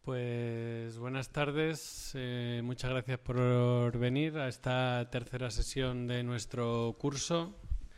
Pues buenas tardes, muchas gracias por venir a esta tercera sesión de nuestro curso.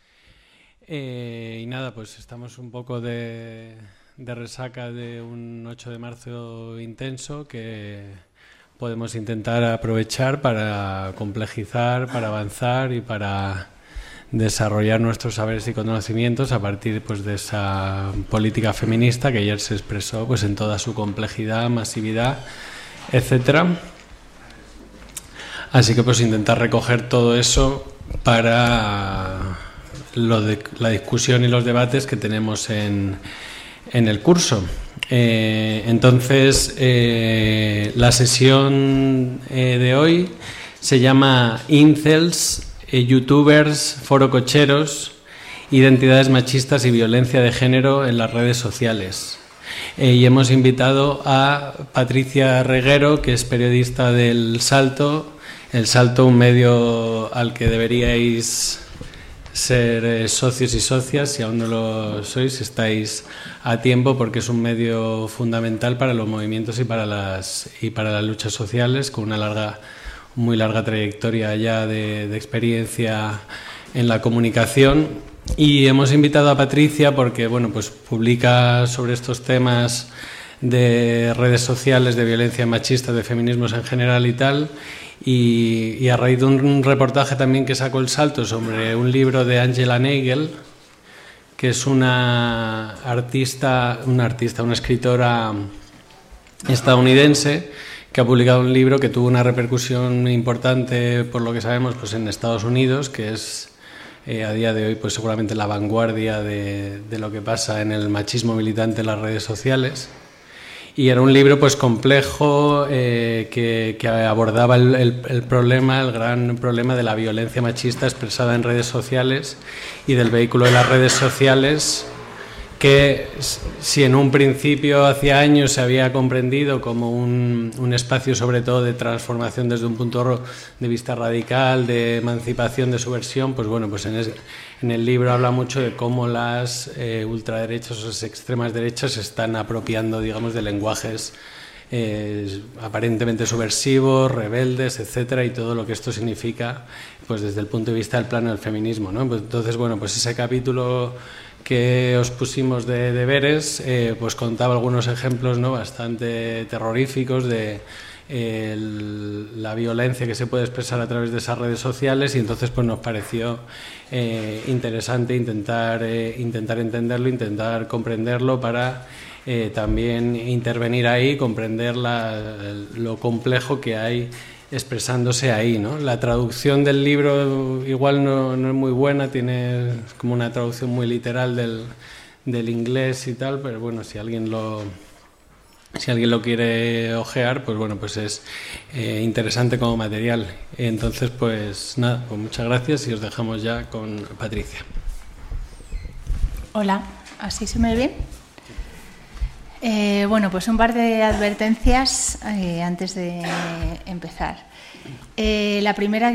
Y nada, pues estamos un poco de resaca de un 8 de marzo intenso que podemos intentar aprovechar para complejizar, para avanzar y para desarrollar nuestros saberes y conocimientos a partir pues, de esa política feminista que ayer se expresó pues, en toda su complejidad, masividad, etcétera. Así que pues intentar recoger todo eso para la discusión y los debates que tenemos en el curso. Entonces, la sesión de hoy se llama Incels, youtubers, forococheros, identidades machistas y violencia de género en las redes sociales. Y hemos invitado a Patricia Reguero, que es periodista del Salto. El Salto, un medio al que deberíais ser socios y socias. Si aún no lo sois, estáis a tiempo, porque es un medio fundamental para los movimientos y para las luchas sociales, con una muy larga trayectoria ya de experiencia en la comunicación. Y hemos invitado a Patricia porque bueno, pues publica sobre estos temas de redes sociales, de violencia machista, de feminismos en general y tal, y a raíz de un reportaje también que sacó El Salto sobre un libro de Angela Nagle, que es una escritora estadounidense, que ha publicado un libro que tuvo una repercusión importante, por lo que sabemos, pues en Estados Unidos, que es a día de hoy pues seguramente la vanguardia de lo que pasa en el machismo militante en las redes sociales. Y era un libro pues complejo que abordaba el gran problema de la violencia machista expresada en redes sociales y del vehículo de las redes sociales, que si en un principio, hace años, se había comprendido como un espacio sobre todo de transformación desde un punto de vista radical, de emancipación, de subversión, pues bueno, pues en el libro habla mucho de cómo las ultraderechas o las extremas derechas se están apropiando, digamos, de lenguajes aparentemente subversivos, rebeldes, etcétera, y todo lo que esto significa pues desde el punto de vista del plano del feminismo, ¿no? Pues entonces, bueno, pues ese capítulo que os pusimos de deberes pues contaba algunos ejemplos, ¿no?, bastante terroríficos de la violencia que se puede expresar a través de esas redes sociales, y entonces pues nos pareció interesante intentar entenderlo, intentar comprenderlo para también intervenir ahí, comprender lo complejo que hay expresándose ahí, ¿no? La traducción del libro igual no es muy buena, tiene como una traducción muy literal del inglés y tal, pero bueno, si alguien lo quiere ojear, pues bueno, pues es interesante como material. Entonces, pues nada, pues muchas gracias y os dejamos ya con Patricia. Hola, ¿así se me ve? Bueno, pues un par de advertencias antes de empezar. La primera,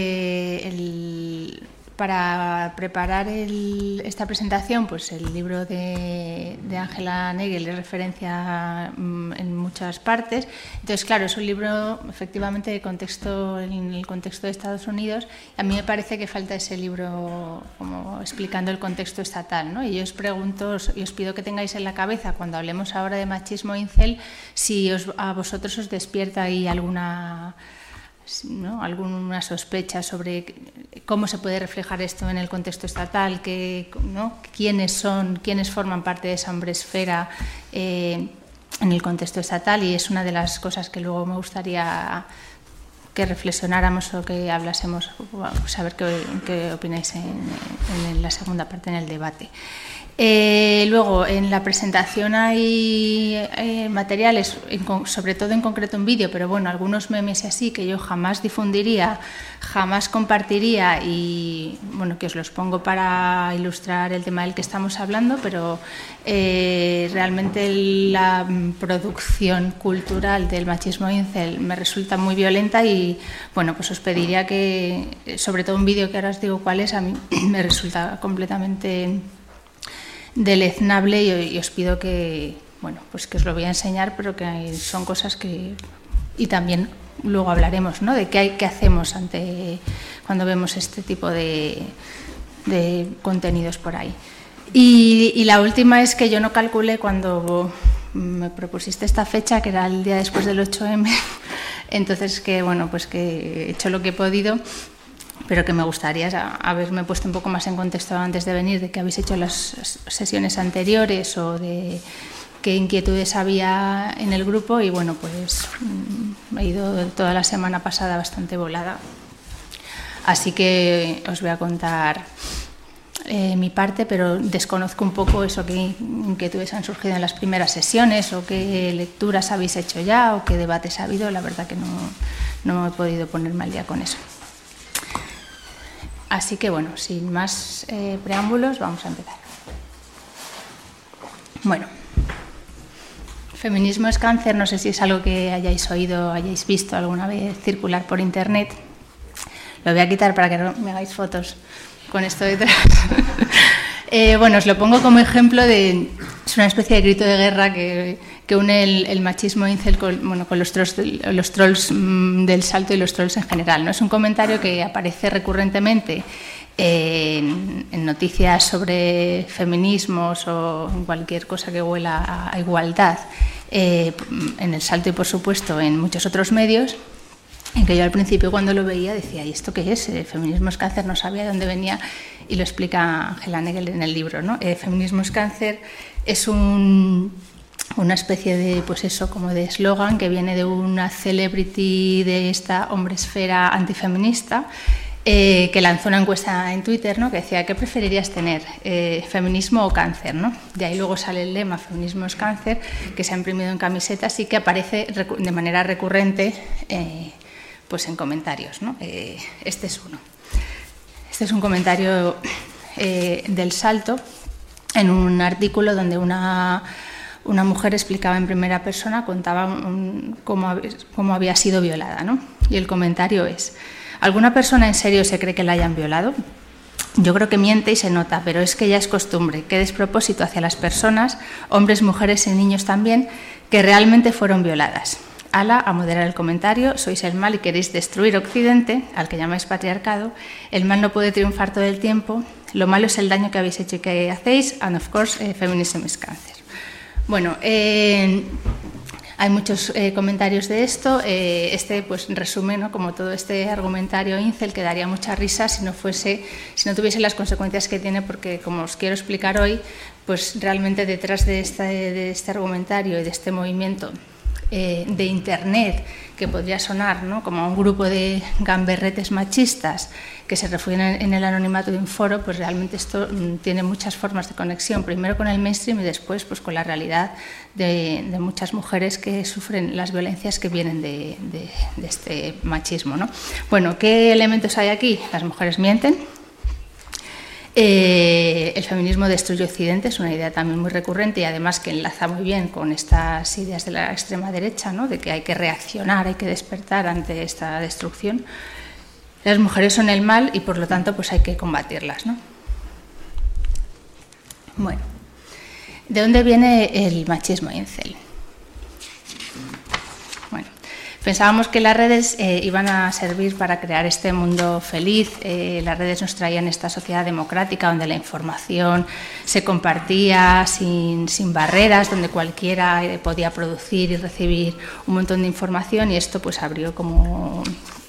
para preparar esta presentación, pues el libro de Angela Nagle es referencia en muchas partes. Entonces, claro, es un libro efectivamente en el contexto de Estados Unidos. A mí me parece que falta ese libro como explicando el contexto estatal, ¿no? Y yo os pregunto y os pido que tengáis en la cabeza, cuando hablemos ahora de machismo incel, si a vosotros os despierta ahí alguna sospecha sobre cómo se puede reflejar esto en el contexto estatal, quiénes forman parte de esa hombresfera en el contexto estatal, y es una de las cosas que luego me gustaría que reflexionáramos o que hablásemos, saber qué opináis en la segunda parte, en el debate. Luego, en la presentación hay materiales, sobre todo en concreto un vídeo, pero bueno, algunos memes y así, que yo jamás difundiría, jamás compartiría, y bueno, que os los pongo para ilustrar el tema del que estamos hablando, pero realmente la producción cultural del machismo incel me resulta muy violenta, y bueno, pues os pediría que, sobre todo un vídeo que ahora os digo cuál es, a mí me resulta completamente deleznable, y os pido que bueno, pues que os lo voy a enseñar, pero que son cosas que... Y también luego hablaremos, ¿no?, de qué hacemos cuando vemos este tipo de contenidos por ahí. Y la última es que yo no calculé cuando me propusiste esta fecha, que era el día después del 8M, entonces que, bueno, pues que he hecho lo que he podido, pero que me gustaría haberme puesto un poco más en contexto antes de venir, de qué habéis hecho en las sesiones anteriores o de qué inquietudes había en el grupo. Y bueno, pues he ido toda la semana pasada bastante volada, así que os voy a contar mi parte, pero desconozco un poco eso, qué inquietudes han surgido en las primeras sesiones o qué lecturas habéis hecho ya o qué debates ha habido. La verdad que no he podido ponerme al día con eso. Así que bueno, sin más preámbulos, vamos a empezar. Bueno, feminismo es cáncer, no sé si es algo que hayáis oído, hayáis visto alguna vez circular por internet. Lo voy a quitar para que no me hagáis fotos con esto detrás. Bueno, os lo pongo como ejemplo es una especie de grito de guerra que une el machismo incel con los trolls del Salto y los trolls en general, ¿no? Es un comentario que aparece recurrentemente en noticias sobre feminismos o en cualquier cosa que huela a igualdad, en el Salto y, por supuesto, en muchos otros medios, en que yo al principio, cuando lo veía, decía: ¿y esto qué es? Feminismo es cáncer, no sabía de dónde venía, y lo explica Angela Nagel en el libro, ¿no? Feminismo es cáncer es una especie de, pues eso, como de eslogan que viene de una celebrity de esta hombresfera antifeminista, que lanzó una encuesta en Twitter, ¿no?, que decía: ¿qué preferirías tener, feminismo o cáncer?, ¿no? De ahí luego sale el lema feminismo es cáncer, que se ha imprimido en camisetas y que aparece de manera recurrente pues en comentarios, ¿no? Este es uno. Este es un comentario del Salto en un artículo donde una mujer explicaba en primera persona, contaba cómo había sido violada, ¿no? Y el comentario es: ¿alguna persona en serio se cree que la hayan violado? Yo creo que miente y se nota, pero es que ya es costumbre. Qué despropósito hacia las personas, hombres, mujeres y niños también, que realmente fueron violadas. Ala, a moderar el comentario: sois el mal y queréis destruir Occidente, al que llamáis patriarcado. El mal no puede triunfar todo el tiempo. Lo malo es el daño que habéis hecho y que hacéis. And of course, feminism is cancer. Bueno, hay muchos comentarios de esto. Este pues resume, ¿no?, como todo este argumentario incel, que daría mucha risa si no tuviese las consecuencias que tiene, porque, como os quiero explicar hoy, pues realmente detrás de este argumentario y de este movimiento de Internet, que podría sonar, ¿no?, como a un grupo de gamberretes machistas que se refugian en el anonimato de un foro, pues realmente esto tiene muchas formas de conexión, primero con el mainstream y después pues con la realidad de muchas mujeres que sufren las violencias que vienen de este machismo, ¿no? Bueno, ¿qué elementos hay aquí? Las mujeres mienten. El feminismo destruye Occidente, es una idea también muy recurrente y además que enlaza muy bien con estas ideas de la extrema derecha, ¿no?, de que hay que reaccionar, hay que despertar ante esta destrucción. Las mujeres son el mal y por lo tanto pues hay que combatirlas, ¿no? Bueno, ¿de dónde viene el machismo incel? Bueno, pensábamos que las redes iban a servir para crear este mundo feliz. Las redes nos traían esta sociedad democrática donde la información se compartía sin barreras, donde cualquiera podía producir y recibir un montón de información, y esto pues abrió como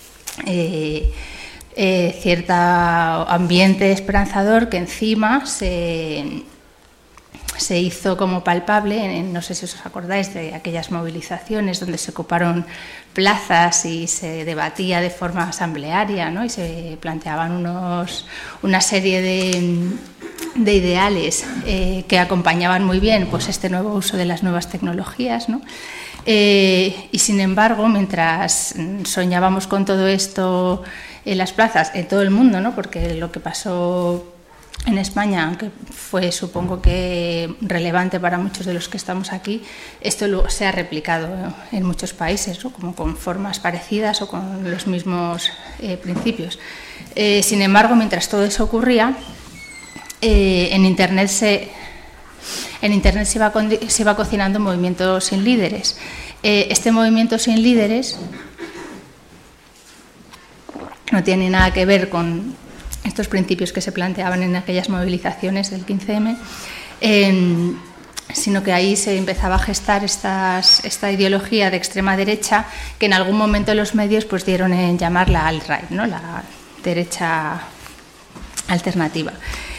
cierto ambiente esperanzador que encima se hizo como palpable. No sé si os acordáis de aquellas movilizaciones donde se ocuparon plazas y se debatía de forma asamblearia, ¿no?, y se planteaban una serie de ideales que acompañaban muy bien pues este nuevo uso de las nuevas tecnologías, ¿no? Y sin embargo, mientras soñábamos con todo esto en las plazas, en todo el mundo, ¿no?, porque lo que pasó en España, aunque fue, supongo que relevante para muchos de los que estamos aquí, esto luego se ha replicado en muchos países, ¿no?, como con formas parecidas o con los mismos principios. Sin embargo, mientras todo eso ocurría, en Internet en Internet se iba cocinando un movimiento sin líderes. Este movimiento sin líderes no tiene nada que ver con estos principios que se planteaban en aquellas movilizaciones del 15M, sino que ahí se empezaba a gestar esta ideología de extrema derecha que en algún momento los medios pues dieron en llamarla alt-right, ¿no? La derecha alternativa.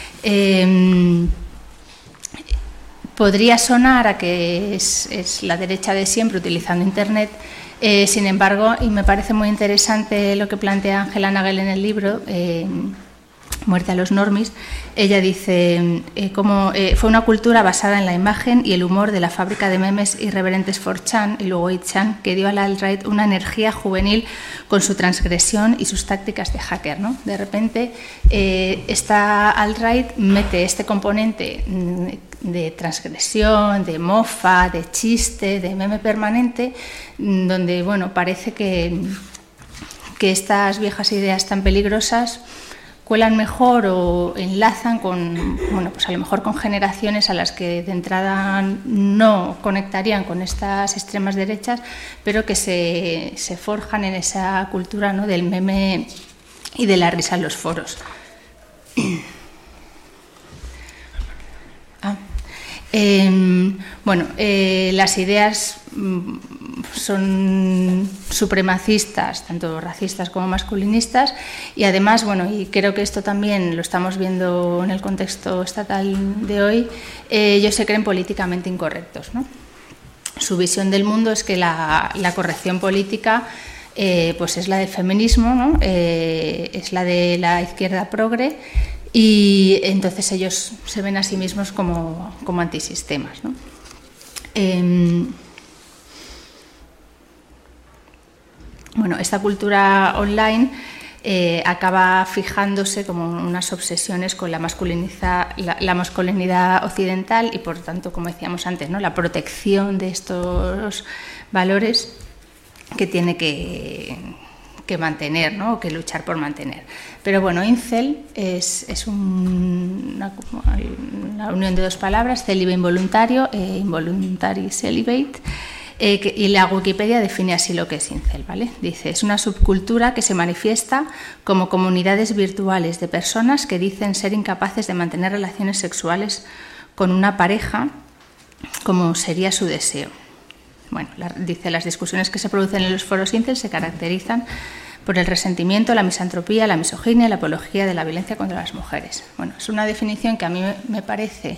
Podría sonar a que es la derecha de siempre utilizando Internet. Sin embargo, y me parece muy interesante lo que plantea Angela Nagel en el libro, Muerte a los normis, ella dice fue una cultura basada en la imagen y el humor de la fábrica de memes irreverentes 4chan y luego 8chan que dio al alt-right una energía juvenil con su transgresión y sus tácticas de hacker, ¿no? De repente, esta alt-right mete este componente de transgresión, de mofa, de chiste, de meme permanente, donde bueno, parece que estas viejas ideas tan peligrosas cuelan mejor o enlazan con, bueno, pues a lo mejor con generaciones a las que de entrada no conectarían con estas extremas derechas, pero que se forjan en esa cultura, ¿no?, del meme y de la risa en los foros. Las ideas son supremacistas, tanto racistas como masculinistas, y además, bueno, y creo que esto también lo estamos viendo en el contexto estatal de hoy, ellos se creen políticamente incorrectos, ¿no? Su visión del mundo es que la corrección política pues es la del feminismo, ¿no? Es la de la izquierda progre, y entonces ellos se ven a sí mismos como antisistemas, ¿no? Bueno, esta cultura online acaba fijándose como unas obsesiones con la masculinidad occidental y, por tanto, como decíamos antes, ¿no?, la protección de estos valores que tiene que mantener, ¿no?, o que luchar por mantener. Pero bueno, incel es una unión de dos palabras, célibe involuntario e involuntary celibate, y la Wikipedia define así lo que es incel, ¿vale? Dice, es una subcultura que se manifiesta como comunidades virtuales de personas que dicen ser incapaces de mantener relaciones sexuales con una pareja como sería su deseo. Bueno, dice, las discusiones que se producen en los foros incel se caracterizan por el resentimiento, la misantropía, la misoginia y la apología de la violencia contra las mujeres. Bueno, es una definición que a mí me parece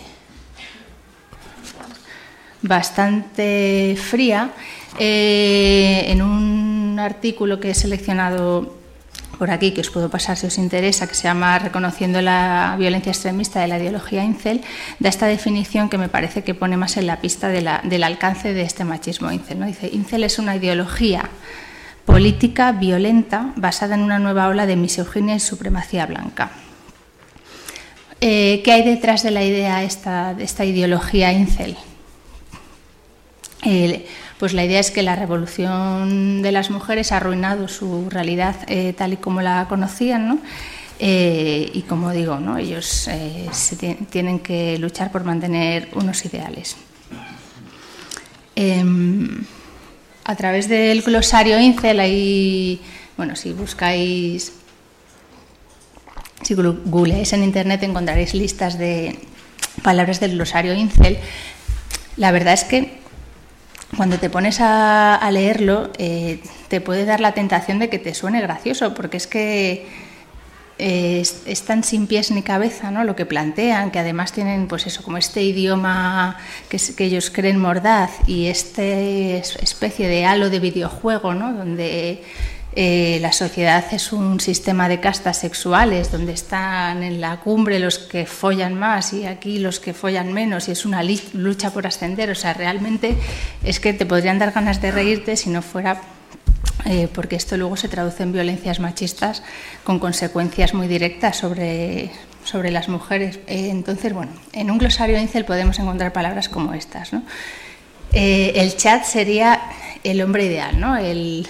bastante fría. En un artículo que he seleccionado por aquí, que os puedo pasar si os interesa, que se llama Reconociendo la violencia extremista de la ideología incel, da esta definición que me parece que pone más en la pista del alcance de este machismo incel, ¿no? Dice, incel es una ideología política violenta basada en una nueva ola de misoginia y supremacía blanca. ¿Qué hay detrás de la idea de esta ideología incel? Pues la idea es que la revolución de las mujeres ha arruinado su realidad tal y como la conocían, ¿no? Y como digo, ¿no?, ellos tienen que luchar por mantener unos ideales. A través del glosario incel, ahí, bueno, si googleáis en internet encontraréis listas de palabras del glosario incel. La verdad es que cuando te pones a leerlo, te puede dar la tentación de que te suene gracioso, porque es que es tan sin pies ni cabeza, ¿no?, lo que plantean, que además tienen, pues eso, como este idioma que ellos creen mordaz y esta especie de halo de videojuego, ¿no?, donde la sociedad es un sistema de castas sexuales, donde están en la cumbre los que follan más y aquí los que follan menos, y es una lucha por ascender. O sea, realmente es que te podrían dar ganas de reírte si no fuera porque esto luego se traduce en violencias machistas con consecuencias muy directas sobre las mujeres. Entonces, bueno, en un glosario incel podemos encontrar palabras como estas, ¿no? El chat sería el hombre ideal, ¿no? El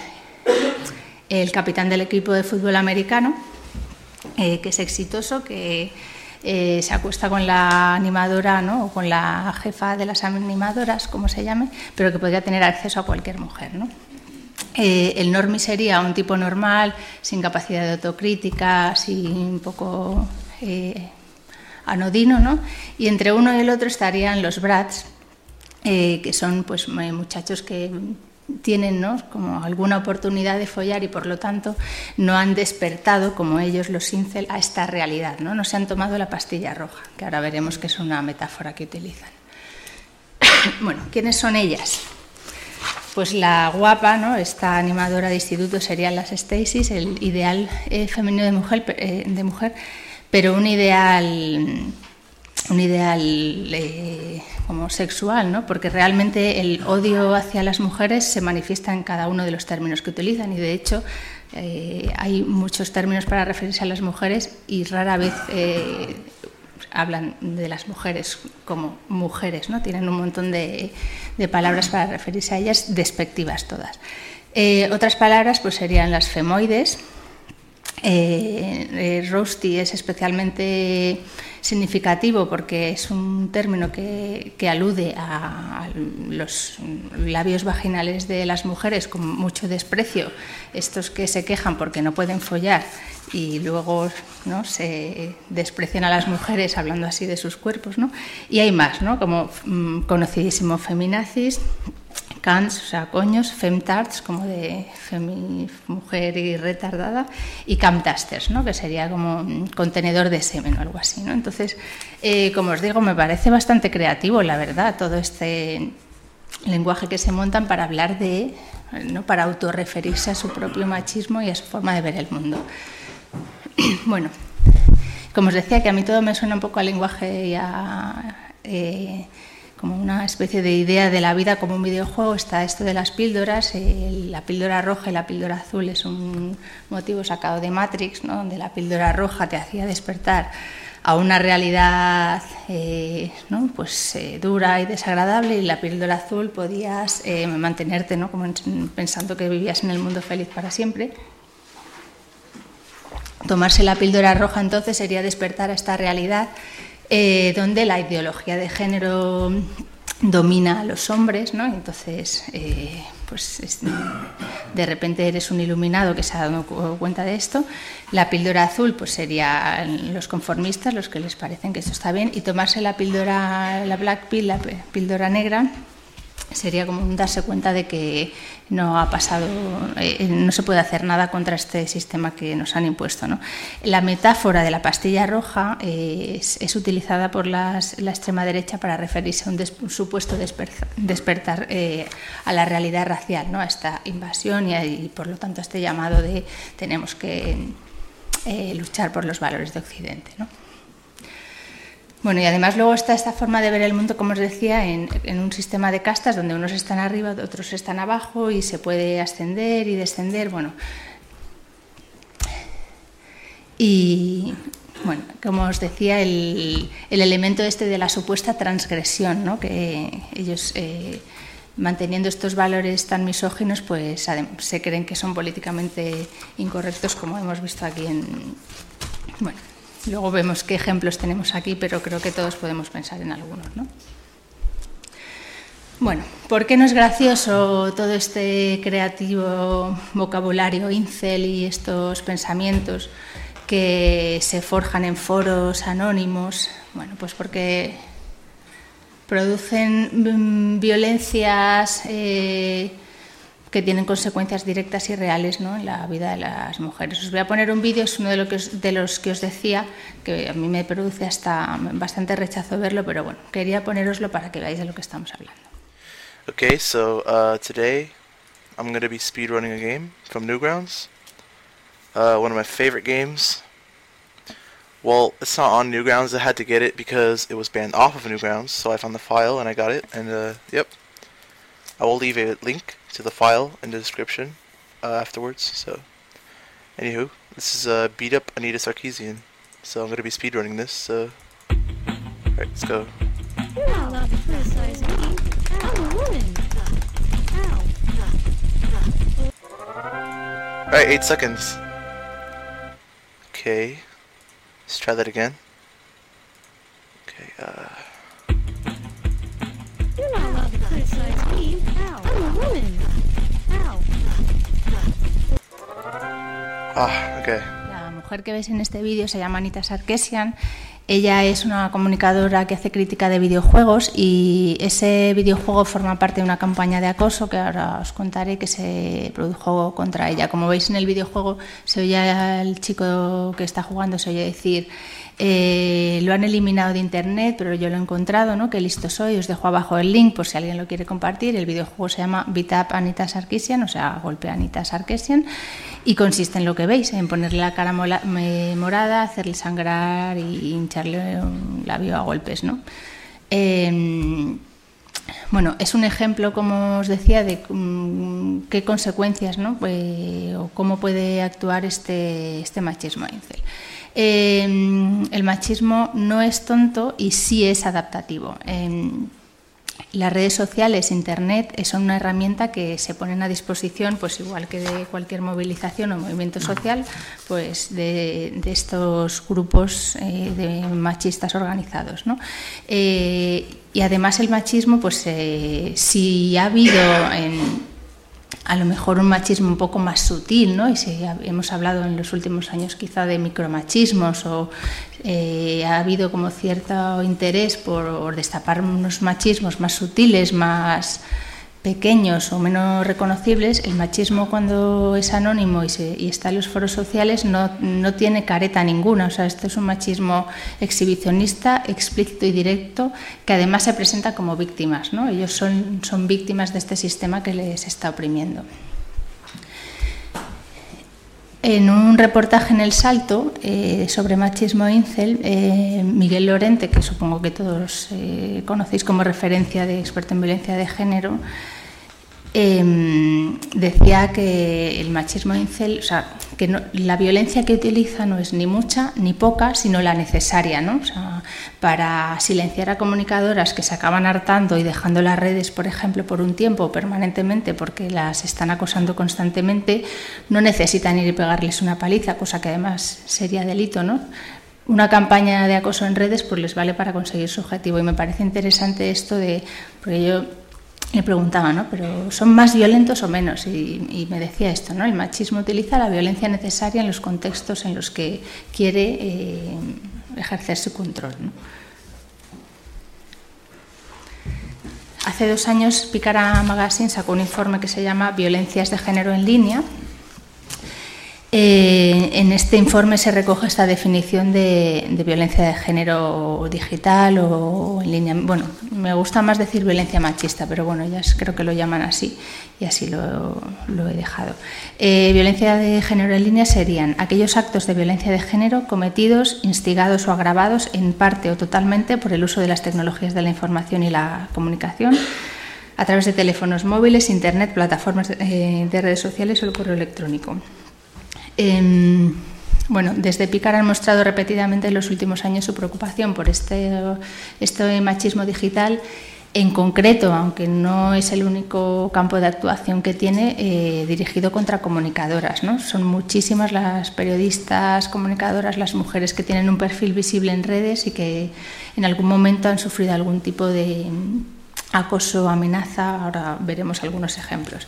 capitán del equipo de fútbol americano, que es exitoso, que se acuesta con la animadora, ¿no? O con la jefa de las animadoras, como se llame, pero que podría tener acceso a cualquier mujer, ¿no? El normie sería un tipo normal, sin capacidad de autocrítica, así un poco anodino, ¿no? Y entre uno y el otro estarían los brats, que son pues muchachos que tienen, ¿no? Como alguna oportunidad de follar y por lo tanto no han despertado como ellos los incel a esta realidad, ¿no? No se han tomado la pastilla roja, que ahora veremos que es una metáfora que utilizan. Bueno, ¿quiénes son ellas? Pues la guapa, ¿no? Esta animadora de instituto serían las Stacys, el ideal femenino de mujer, pero un ideal como sexual, ¿no? Porque realmente el odio hacia las mujeres se manifiesta en cada uno de los términos que utilizan y de hecho hay muchos términos para referirse a las mujeres y rara vez hablan de las mujeres como mujeres, ¿no? Tienen un montón de palabras para referirse a ellas, despectivas todas. Otras palabras pues serían las femoides. Roasty es especialmente significativo porque es un término que alude a los labios vaginales de las mujeres con mucho desprecio, estos que se quejan porque no pueden follar y luego, ¿no? Se desprecian a las mujeres hablando así de sus cuerpos, ¿no? Y hay más, ¿no? Como conocidísimo feminazis, cans, o sea, coños, femtards, como de mujer y retardada, y camtasters, ¿no? Que sería como un contenedor de semen o algo así, ¿no? Entonces, como os digo, me parece bastante creativo, la verdad, todo este lenguaje que se montan para hablar de, ¿no? Para autorreferirse a su propio machismo y a su forma de ver el mundo. Bueno, como os decía, que a mí todo me suena un poco al lenguaje y a... como una especie de idea de la vida como un videojuego. Está esto de las píldoras, la píldora roja y la píldora azul es un motivo sacado de Matrix, ¿no? Donde la píldora roja te hacía despertar a una realidad ¿no? Pues, dura y desagradable, y la píldora azul podías mantenerte, ¿no? Como pensando que vivías en el mundo feliz para siempre. Tomarse la píldora roja entonces sería despertar a esta realidad donde la ideología de género domina a los hombres, ¿no? Entonces, pues de repente eres un iluminado que se ha dado cuenta de esto. La píldora azul, pues serían los conformistas, los que les parecen que esto está bien, y tomarse la píldora, la black pill, la píldora negra, sería como un darse cuenta de que no ha pasado, no se puede hacer nada contra este sistema que nos han impuesto, ¿no? La metáfora de la pastilla roja es utilizada por la extrema derecha para referirse a un supuesto despertar a la realidad racial, ¿no? A esta invasión y por lo tanto a este llamado de tenemos que luchar por los valores de Occidente, ¿no? Bueno, y además luego está esta forma de ver el mundo, como os decía, en un sistema de castas donde unos están arriba, otros están abajo y se puede ascender y descender, bueno. Y, bueno, como os decía, el elemento este de la supuesta transgresión, ¿no? Que ellos, manteniendo estos valores tan misóginos, pues se creen que son políticamente incorrectos, como hemos visto aquí en... Bueno. Luego vemos qué ejemplos tenemos aquí, pero creo que todos podemos pensar en algunos, ¿no? Bueno, ¿por qué no es gracioso todo este creativo vocabulario incel y estos pensamientos que se forjan en foros anónimos? Bueno, pues porque producen violencias que tienen consecuencias directas y reales, ¿no? En la vida de las mujeres. Os voy a poner un vídeo, es uno de los que os decía, que a mí me produce hasta bastante rechazo verlo, pero bueno, quería poneroslo para que veáis de lo que estamos hablando. Okay, so today I'm going to be speedrunning a game from Newgrounds. One of my favorite games. Well, it's not on Newgrounds. I had to get it because it was banned off of Newgrounds, so I found the file and I got it, and yep. I will leave a link to the file in the description afterwards. So, anywho, this is Beat Up Anita Sarkeesian. So I'm going to be speedrunning this. So, alright, let's go. You're not allowed to criticize me. I'm a woman. Alright, 8 seconds. Okay, let's try that again. Okay, You're not allowed to criticize me. I'm a woman. okay. La mujer que ves en este vídeo se llama Anita Sarkeesian. Ella es una comunicadora que hace crítica de videojuegos y ese videojuego forma parte de una campaña de acoso que ahora os contaré que se produjo contra ella. Como veis en el videojuego se oye al chico que está jugando, se oye decir lo han eliminado de internet pero yo lo he encontrado, ¿no? Qué listo soy, os dejo abajo el link por si alguien lo quiere compartir. El videojuego se llama Beat Up Anita Sarkeesian, o sea, golpea Anita Sarkeesian, y consiste en lo que veis, en ponerle la cara morada, hacerle sangrar y hincharle un labio a golpes, ¿no? Bueno, es un ejemplo, como os decía, de qué consecuencias, ¿no? O cómo puede actuar este machismo incel. El machismo no es tonto y sí es adaptativo. Las redes sociales, Internet, son una herramienta que se ponen a disposición, pues igual que de cualquier movilización o movimiento social, pues de estos grupos de machistas organizados, ¿no? Y además el machismo, pues si ha habido a lo mejor un machismo un poco más sutil, ¿no? Y si hemos hablado en los últimos años quizá de micromachismos o ha habido como cierto interés por destapar unos machismos más sutiles, más pequeños o menos reconocibles. El machismo, cuando es anónimo y está en los foros sociales, no tiene careta ninguna. O sea, esto es un machismo exhibicionista, explícito y directo, que además se presenta como víctimas, ¿no? Ellos son víctimas de este sistema que les está oprimiendo. En un reportaje en El Salto sobre machismo incel, Miguel Lorente, que supongo que todos conocéis como referencia de experto en violencia de género, decía que el machismo incel, o sea, que la violencia que utiliza no es ni mucha ni poca, sino la necesaria, ¿no? O sea, para silenciar a comunicadoras que se acaban hartando y dejando las redes, por ejemplo, por un tiempo permanentemente porque las están acosando constantemente, no necesitan ir y pegarles una paliza, cosa que además sería delito, ¿no? Una campaña de acoso en redes pues les vale para conseguir su objetivo, y me parece interesante esto porque yo le preguntaba, ¿no? ¿Pero son más violentos o menos? Y me decía esto, ¿no? El machismo utiliza la violencia necesaria en los contextos en los que quiere ejercer su control, ¿no? Hace 2 años Picara Magazine sacó un informe que se llama Violencias de género en línea. En este informe se recoge esta definición de violencia de género digital o en línea. Bueno, me gusta más decir violencia machista, pero bueno, ya creo que lo llaman así y así lo he dejado. Violencia de género en línea serían aquellos actos de violencia de género cometidos, instigados o agravados en parte o totalmente por el uso de las tecnologías de la información y la comunicación a través de teléfonos móviles, internet, plataformas de redes sociales o el correo electrónico. Bueno, desde Picara han mostrado repetidamente en los últimos años su preocupación por este machismo digital. En concreto, aunque no es el único campo de actuación que tiene, dirigido contra comunicadoras, ¿no? Son muchísimas las periodistas, comunicadoras, las mujeres que tienen un perfil visible en redes y que en algún momento han sufrido algún tipo de acoso o amenaza. Ahora veremos algunos ejemplos.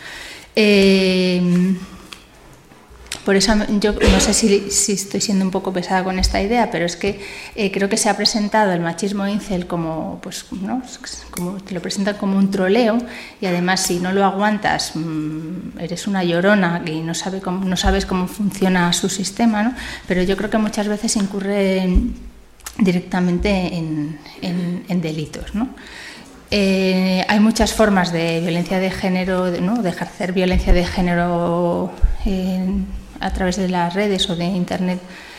Por eso yo no sé si estoy siendo un poco pesada con esta idea, pero es que creo que se ha presentado el machismo incel como, pues, ¿no? Como te lo presentan como un troleo, y además si no lo aguantas eres una llorona y no sabes cómo funciona su sistema, ¿no? Pero yo creo que muchas veces incurre directamente en delitos, ¿no? Hay muchas formas de violencia de género, ¿no? De ejercer violencia de género a través de las redes o de Internet.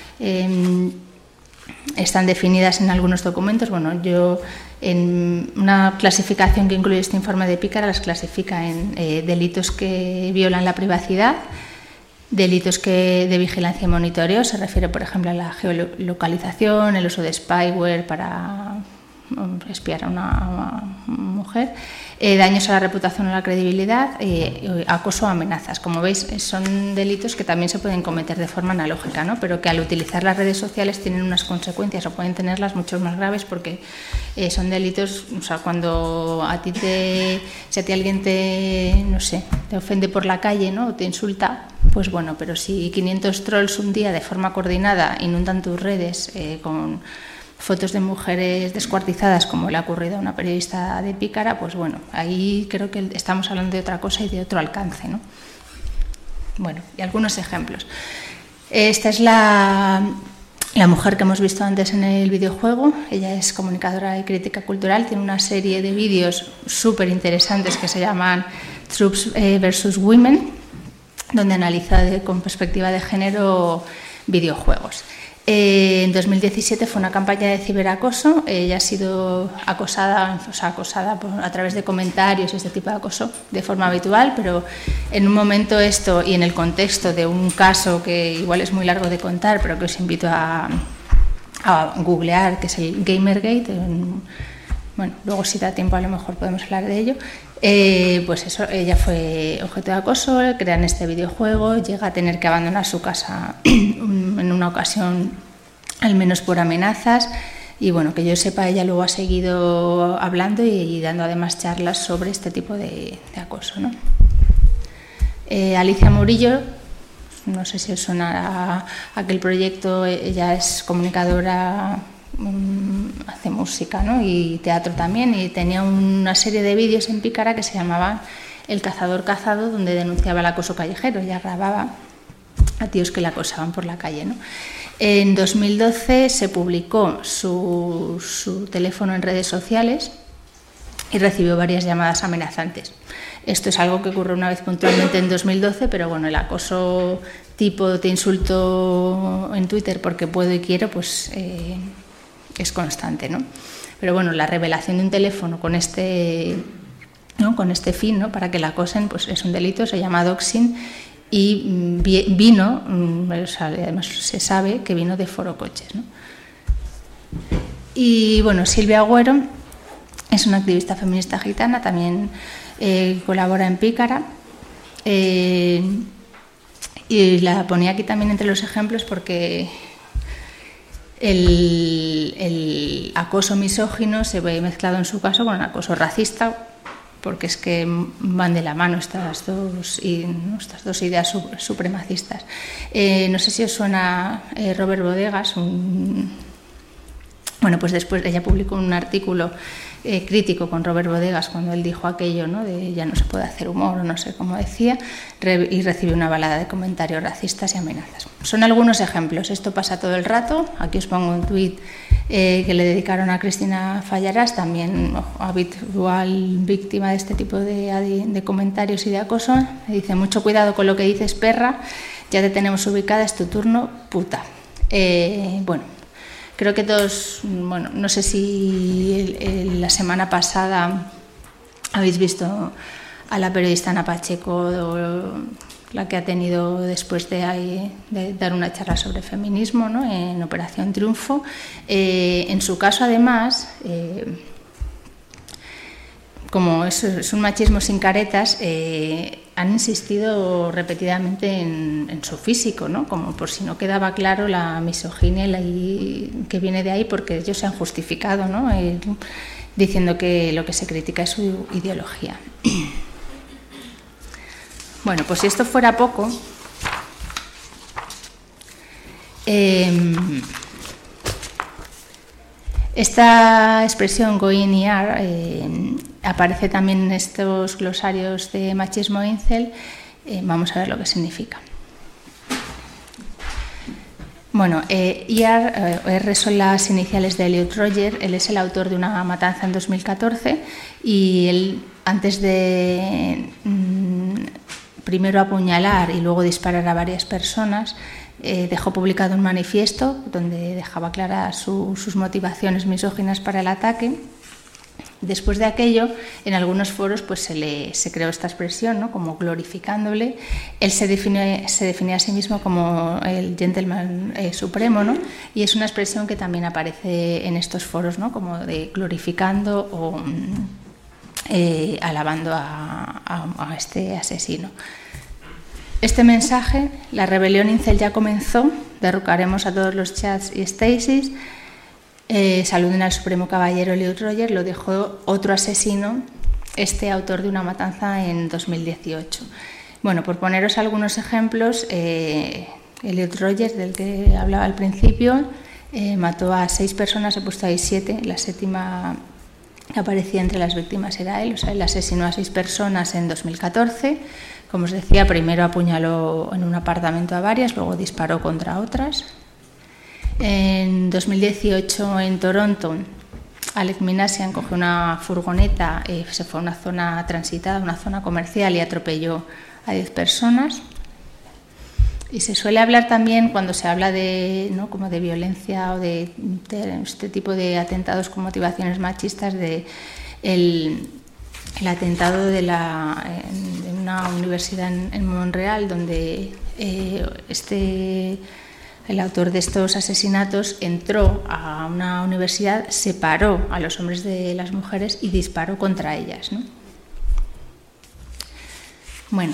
Están definidas en algunos documentos. Bueno, yo en una clasificación que incluye este informe de Picara las clasifica en delitos que violan la privacidad, delitos de vigilancia y monitoreo, se refiere por ejemplo a la geolocalización, el uso de spyware para espiar a una mujer, daños a la reputación o la credibilidad, acoso o amenazas. Como veis, son delitos que también se pueden cometer de forma analógica, ¿no? Pero que al utilizar las redes sociales tienen unas consecuencias o pueden tenerlas mucho más graves porque son delitos, o sea, cuando si a ti alguien te ofende por la calle, ¿no? O te insulta, pues bueno, pero si 500 trolls un día de forma coordinada inundan tus redes con fotos de mujeres descuartizadas, como le ha ocurrido a una periodista de Pícara, pues bueno, ahí creo que estamos hablando de otra cosa y de otro alcance, ¿no? Bueno, y algunos ejemplos. Esta es la mujer que hemos visto antes en el videojuego. Ella es comunicadora y crítica cultural, tiene una serie de vídeos súper interesantes que se llaman Troops versus Women, donde analiza con perspectiva de género videojuegos. En 2017 fue una campaña de ciberacoso. Ella ha sido acosada a través de comentarios y este tipo de acoso de forma habitual, pero en un momento esto y en el contexto de un caso que igual es muy largo de contar, pero que os invito a googlear, que es el Gamergate. Bueno, luego si da tiempo a lo mejor podemos hablar de ello. Pues eso, ella fue objeto de acoso, crean este videojuego, llega a tener que abandonar su casa en una ocasión, al menos por amenazas, y bueno, que yo sepa, ella luego ha seguido hablando y dando además charlas sobre este tipo de acoso, ¿no? Alicia Murillo, no sé si os suena aquel proyecto, ella es comunicadora, hace música, ¿no? Y teatro también, y tenía una serie de vídeos en Pícara que se llamaban El cazador cazado, donde denunciaba el acoso callejero. Ella grababa a tíos que la acosaban por la calle, ¿no? En 2012 se publicó su teléfono en redes sociales y recibió varias llamadas amenazantes. Esto es algo que ocurre una vez puntualmente en 2012, pero bueno, el acoso tipo te insulto en Twitter porque puedo y quiero, pues es constante, ¿no? Pero bueno, la revelación de un teléfono con este fin, ¿no? Para que la acosen, pues es un delito, se llama doxing, y vino, además se sabe que vino de Foro Coches, ¿no? Y bueno, Silvia Agüero es una activista feminista gitana, también colabora en Pícara, y la ponía aquí también entre los ejemplos porque el acoso misógino se ve mezclado en su caso con el acoso racista, porque es que van de la mano estas dos ideas supremacistas. No sé si os suena Robert Bodegas. Bueno, pues después ella publicó un artículo crítico con Robert Bodegas cuando él dijo aquello, ¿no? De ya no se puede hacer humor, o no sé cómo decía, y recibió una balada de comentarios racistas y amenazas. Son algunos ejemplos. Esto pasa todo el rato. Aquí os pongo un tuit que le dedicaron a Cristina Fallarás, también habitual víctima de este tipo de comentarios y de acoso. Le dice: mucho cuidado con lo que dices, perra, ya te tenemos ubicada, es tu turno, puta. Bueno, creo que todos, bueno, no sé si la semana pasada habéis visto a la periodista Ana Pacheco, la que ha tenido después de dar una charla sobre feminismo, ¿no? En Operación Triunfo. En su caso, además, como es un machismo sin caretas, han insistido repetidamente en su físico, ¿no? Como por si no quedaba claro la misoginia que viene de ahí, porque ellos se han justificado, ¿no? Diciendo que lo que se critica es su ideología. Bueno, pues si esto fuera poco, esta expresión going ER aparece también en estos glosarios de machismo incel. Vamos a ver lo que significa. Bueno, R son las iniciales de Elliot Rodger. Él es el autor de Una matanza en 2014 y él, antes de primero apuñalar y luego disparar a varias personas, dejó publicado un manifiesto donde dejaba claras sus motivaciones misóginas para el ataque. Después de aquello, en algunos foros pues se creó esta expresión, ¿no? Como glorificándole. Él se define a sí mismo como el gentleman supremo, ¿no? Y es una expresión que también aparece en estos foros, ¿no? Como de glorificando o alabando a este asesino. Este mensaje, la rebelión incel ya comenzó, derrocaremos a todos los chats y Stasis. Saluden al Supremo Caballero Elliot Rodgers, lo dejó otro asesino, autor de una matanza en 2018. Bueno, por poneros algunos ejemplos, Elliot Rodgers, del que hablaba al principio, mató a 6 personas, he puesto ahí 7, la séptima que aparecía entre las víctimas era él, o sea, él asesinó a 6 personas en 2014. Como os decía, primero apuñaló en un apartamento a varias, luego disparó contra otras. En 2018 en Toronto, Alec Minassian cogió una furgoneta, se fue a una zona transitada, una zona comercial y atropelló a 10 personas. Y se suele hablar también, cuando se habla de, ¿no? como de violencia o de este tipo de atentados con motivaciones machistas, de el atentado de una universidad en Montreal, donde el autor de estos asesinatos entró a una universidad, separó a los hombres de las mujeres y disparó contra ellas, ¿no? Bueno,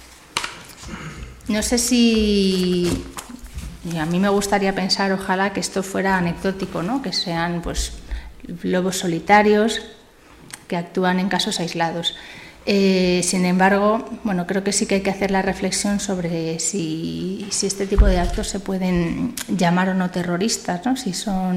no sé si... A mí me gustaría pensar, ojalá, que esto fuera anecdótico, ¿no? Que sean pues lobos solitarios que actúan en casos aislados. Sin embargo, bueno, creo que sí que hay que hacer la reflexión sobre si este tipo de actos se pueden llamar o no terroristas, ¿no? Si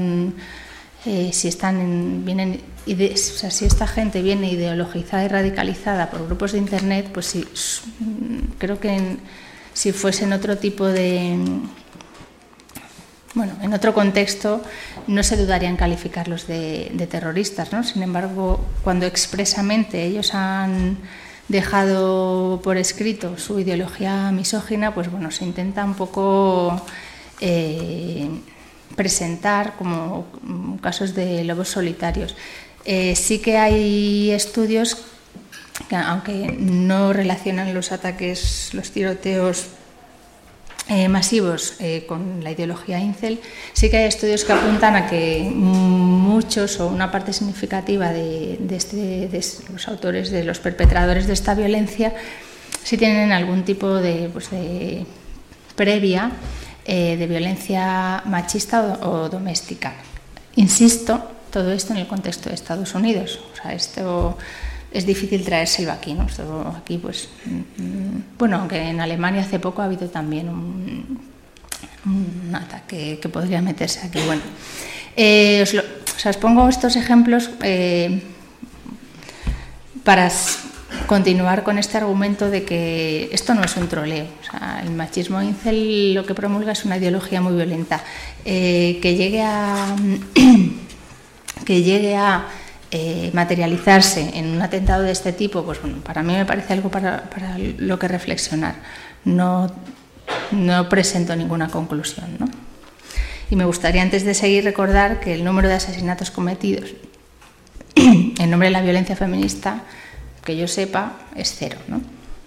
esta gente viene ideologizada y radicalizada por grupos de internet, pues sí, creo que si fuesen otro tipo de... Bueno, en otro contexto no se dudaría en calificarlos de terroristas, ¿no? Sin embargo, cuando expresamente ellos han dejado por escrito su ideología misógina, pues bueno, se intenta un poco presentar como casos de lobos solitarios. Sí que hay estudios que, aunque no relacionan los ataques, los tiroteos masivos con la ideología incel, sí que hay estudios que apuntan a que muchos o una parte significativa de los autores, de los perpetradores de esta violencia, sí tienen algún tipo de previa de violencia machista o doméstica. Insisto, todo esto en el contexto de Estados Unidos. O sea, esto es difícil traérselo aquí, ¿no? Esto aquí, pues, bueno, aunque en Alemania hace poco ha habido también un ataque que podría meterse aquí. Bueno, os pongo estos ejemplos para continuar con este argumento de que esto no es un troleo. O sea, el machismo incel lo que promulga es una ideología muy violenta. Que llegue a materializarse en un atentado de este tipo, pues bueno, para mí me parece algo para lo que reflexionar. No presento ninguna conclusión, ¿no? Y me gustaría, antes de seguir, recordar que el número de asesinatos cometidos en nombre de la violencia feminista, que yo sepa, es 0, ¿no?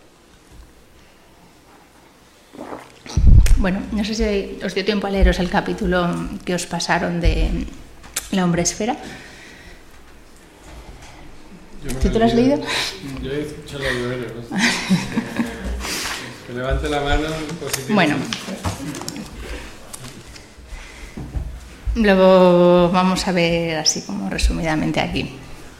Bueno, no sé si os dio tiempo a leeros el capítulo que os pasaron de la hombresfera. ¿Tú te lo has leído? Yo he hecho la librería. Que levante la mano positivo. Bueno, luego vamos a ver así como resumidamente aquí.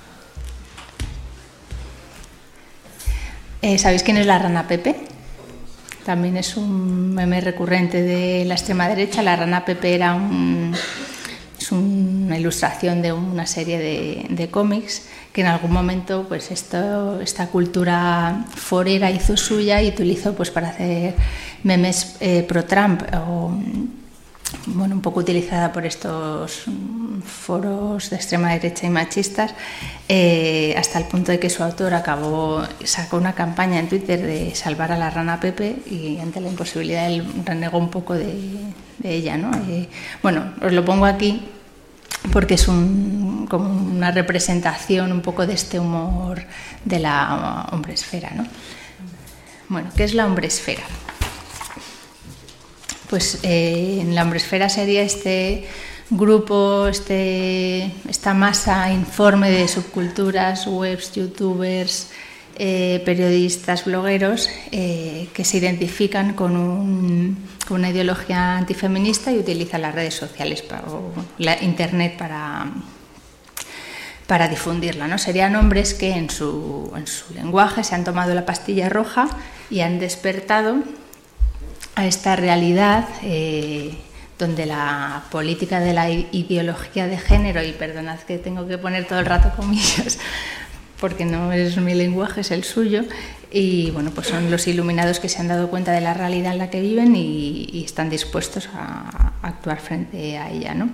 ¿Sabéis quién es la rana Pepe? También es un meme recurrente de la extrema derecha. La rana Pepe era es una ilustración de una serie de cómics que en algún momento pues esta cultura forera hizo suya y utilizó pues para hacer memes pro-Trump, o bueno, un poco utilizada por estos foros de extrema derecha y machistas, hasta el punto de que su autor sacó una campaña en Twitter de salvar a la rana Pepe, y ante la imposibilidad él renegó un poco de ella, ¿no? Bueno, os lo pongo aquí porque es como una representación un poco de este humor de la hombresfera, ¿no? Bueno, ¿qué es la hombresfera? Pues en la hombresfera sería este grupo, esta masa informe de subculturas, webs, youtubers, periodistas, blogueros, que se identifican con una ideología antifeminista y utilizan las redes sociales o la internet para difundirla, ¿no? Serían hombres que en su lenguaje se han tomado la pastilla roja y han despertado a esta realidad donde la política de la ideología de género, y perdonad que tengo que poner todo el rato comillas porque no es mi lenguaje, es el suyo, y bueno, pues son los iluminados que se han dado cuenta de la realidad en la que viven y están dispuestos a actuar frente a ella, ¿no?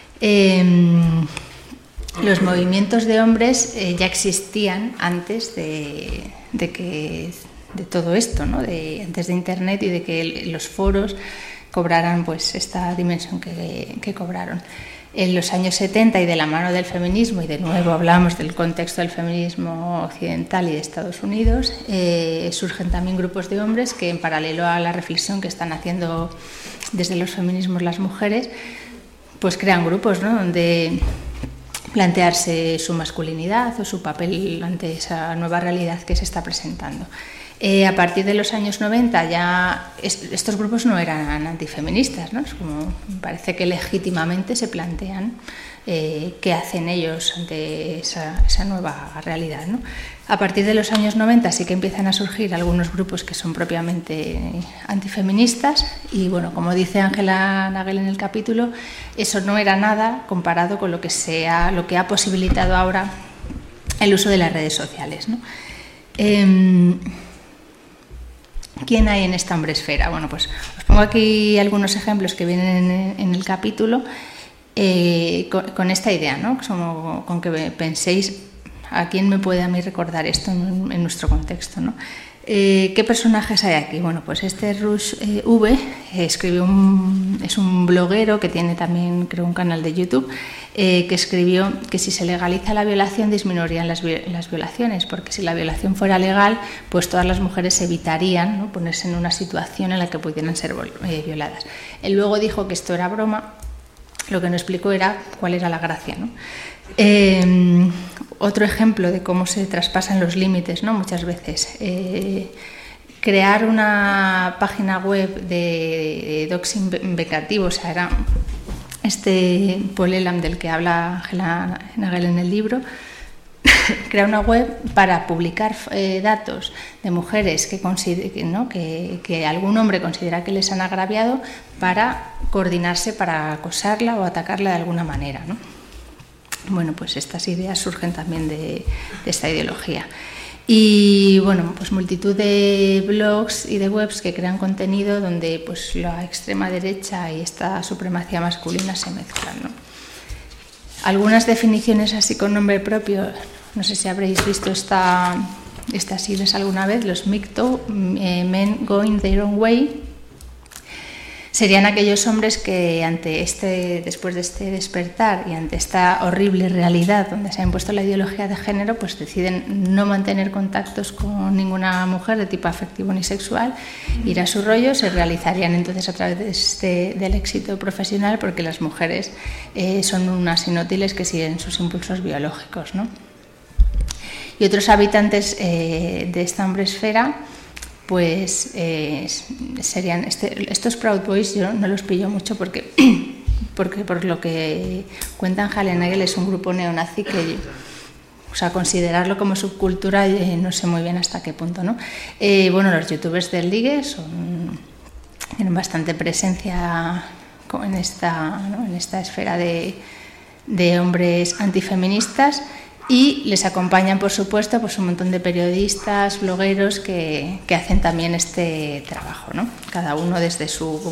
Los movimientos de hombres ya existían antes de todo esto, ¿no? Antes de Internet y de que los foros cobraran pues esta dimensión que cobraron. En los años 70 y de la mano del feminismo, y de nuevo hablamos del contexto del feminismo occidental y de Estados Unidos, surgen también grupos de hombres que, en paralelo a la reflexión que están haciendo desde los feminismos las mujeres, pues crean grupos, ¿no? Donde plantearse su masculinidad o su papel ante esa nueva realidad que se está presentando. A partir de los años 90 ya estos grupos no eran antifeministas, ¿no? Es como, parece que legítimamente se plantean qué hacen ellos ante esa nueva realidad, ¿no? A partir de los años 90 sí que empiezan a surgir algunos grupos que son propiamente antifeministas y, bueno, como dice Angela Nagel en el capítulo, eso no era nada comparado con lo que ha posibilitado ahora el uso de las redes sociales, ¿no? ¿Quién hay en esta hombresfera? Bueno, pues os pongo aquí algunos ejemplos que vienen en el capítulo con esta idea, ¿no? Como con que penséis a quién me puede a mí recordar esto en nuestro contexto, ¿no? ¿Qué personajes hay aquí? Bueno, pues este Rush V es un bloguero que tiene también, creo, un canal de YouTube, que escribió que si se legaliza la violación disminuirían las violaciones, porque si la violación fuera legal, pues todas las mujeres evitarían, ¿no?, ponerse en una situación en la que pudieran ser violadas. Él luego dijo que esto era broma, lo que no explicó era cuál era la gracia, ¿no? Otro ejemplo de cómo se traspasan los límites, ¿no? Muchas veces. Crear una página web de doxing vengativo, o sea, era este Paul Elam del que habla Angela Nagel en el libro, crear una web para publicar datos de mujeres que algún hombre considera que les han agraviado, para coordinarse para acosarla o atacarla de alguna manera, ¿no? Bueno, pues estas ideas surgen también de esta ideología. Y bueno, pues multitud de blogs y de webs que crean contenido donde pues la extrema derecha y esta supremacía masculina se mezclan, ¿no? Algunas definiciones así con nombre propio, no sé si habréis visto estas siglas alguna vez, los MGTOW, Men Going Their Own Way. Serían aquellos hombres que después de este despertar y ante esta horrible realidad donde se ha impuesto la ideología de género, pues deciden no mantener contactos con ninguna mujer de tipo afectivo ni sexual, ir a su rollo, se realizarían entonces a través del éxito profesional, porque las mujeres son unas inútiles que siguen sus impulsos biológicos, ¿no? Y otros habitantes de esta hombresfera, pues serían estos Proud Boys. Yo no los pillo mucho porque por lo que cuenta Angela Nagel es un grupo neonazi que, o sea, considerarlo como subcultura no sé muy bien hasta qué punto, ¿no? Bueno, los youtubers del ligue tienen bastante presencia en esta esfera de hombres antifeministas. Y les acompañan, por supuesto, pues un montón de periodistas, blogueros que hacen también este trabajo, ¿no? Cada uno desde su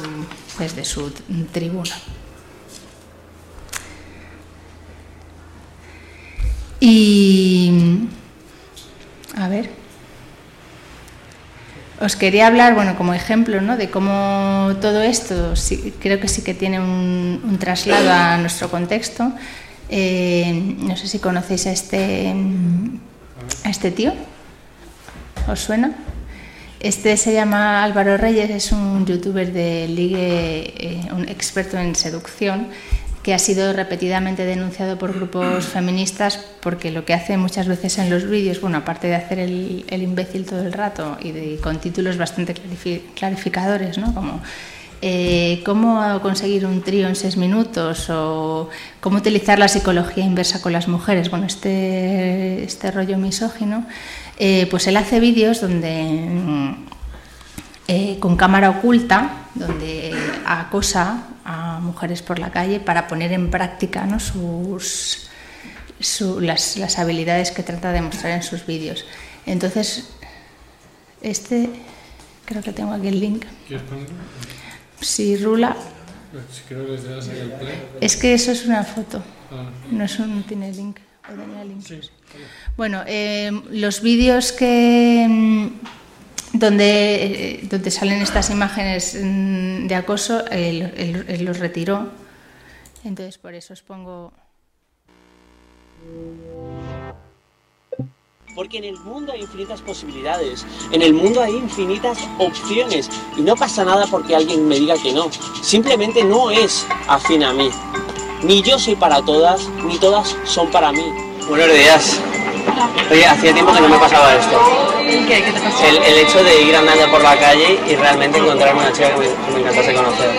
tribuna. Y a ver, os quería hablar, bueno, como ejemplo, ¿no?, de cómo todo esto creo que sí que tiene un traslado a nuestro contexto. No sé si conocéis a este tío. ¿Os suena? Este se llama Álvaro Reyes, es un youtuber de ligue, un experto en seducción, que ha sido repetidamente denunciado por grupos feministas porque lo que hace muchas veces en los vídeos, bueno, aparte de hacer el imbécil todo el rato y con títulos bastante clarificadores, ¿no?, como cómo conseguir un trío en 6 minutos o cómo utilizar la psicología inversa con las mujeres, bueno, este rollo misógino, pues él hace vídeos donde con cámara oculta, donde acosa a mujeres por la calle para poner en práctica, ¿no?, las habilidades que trata de mostrar en sus vídeos. Entonces, creo que tengo aquí el link. ¿Quieres ponerlo? Si rula. Si creo que les das ahí el play. Es que eso es una foto. No tiene link. ¿O tenía link? Sí. Bueno, los vídeos donde salen estas imágenes de acoso, él los retiró. Entonces, por eso os pongo. Porque en el mundo hay infinitas posibilidades, en el mundo hay infinitas opciones y no pasa nada porque alguien me diga que no, simplemente no es afín a mí. Ni yo soy para todas, ni todas son para mí. Buenos días. Oye, hacía tiempo que no me pasaba esto. ¿Qué te pasó? El hecho de ir andando por la calle y realmente encontrar una chica que me encantase conocer.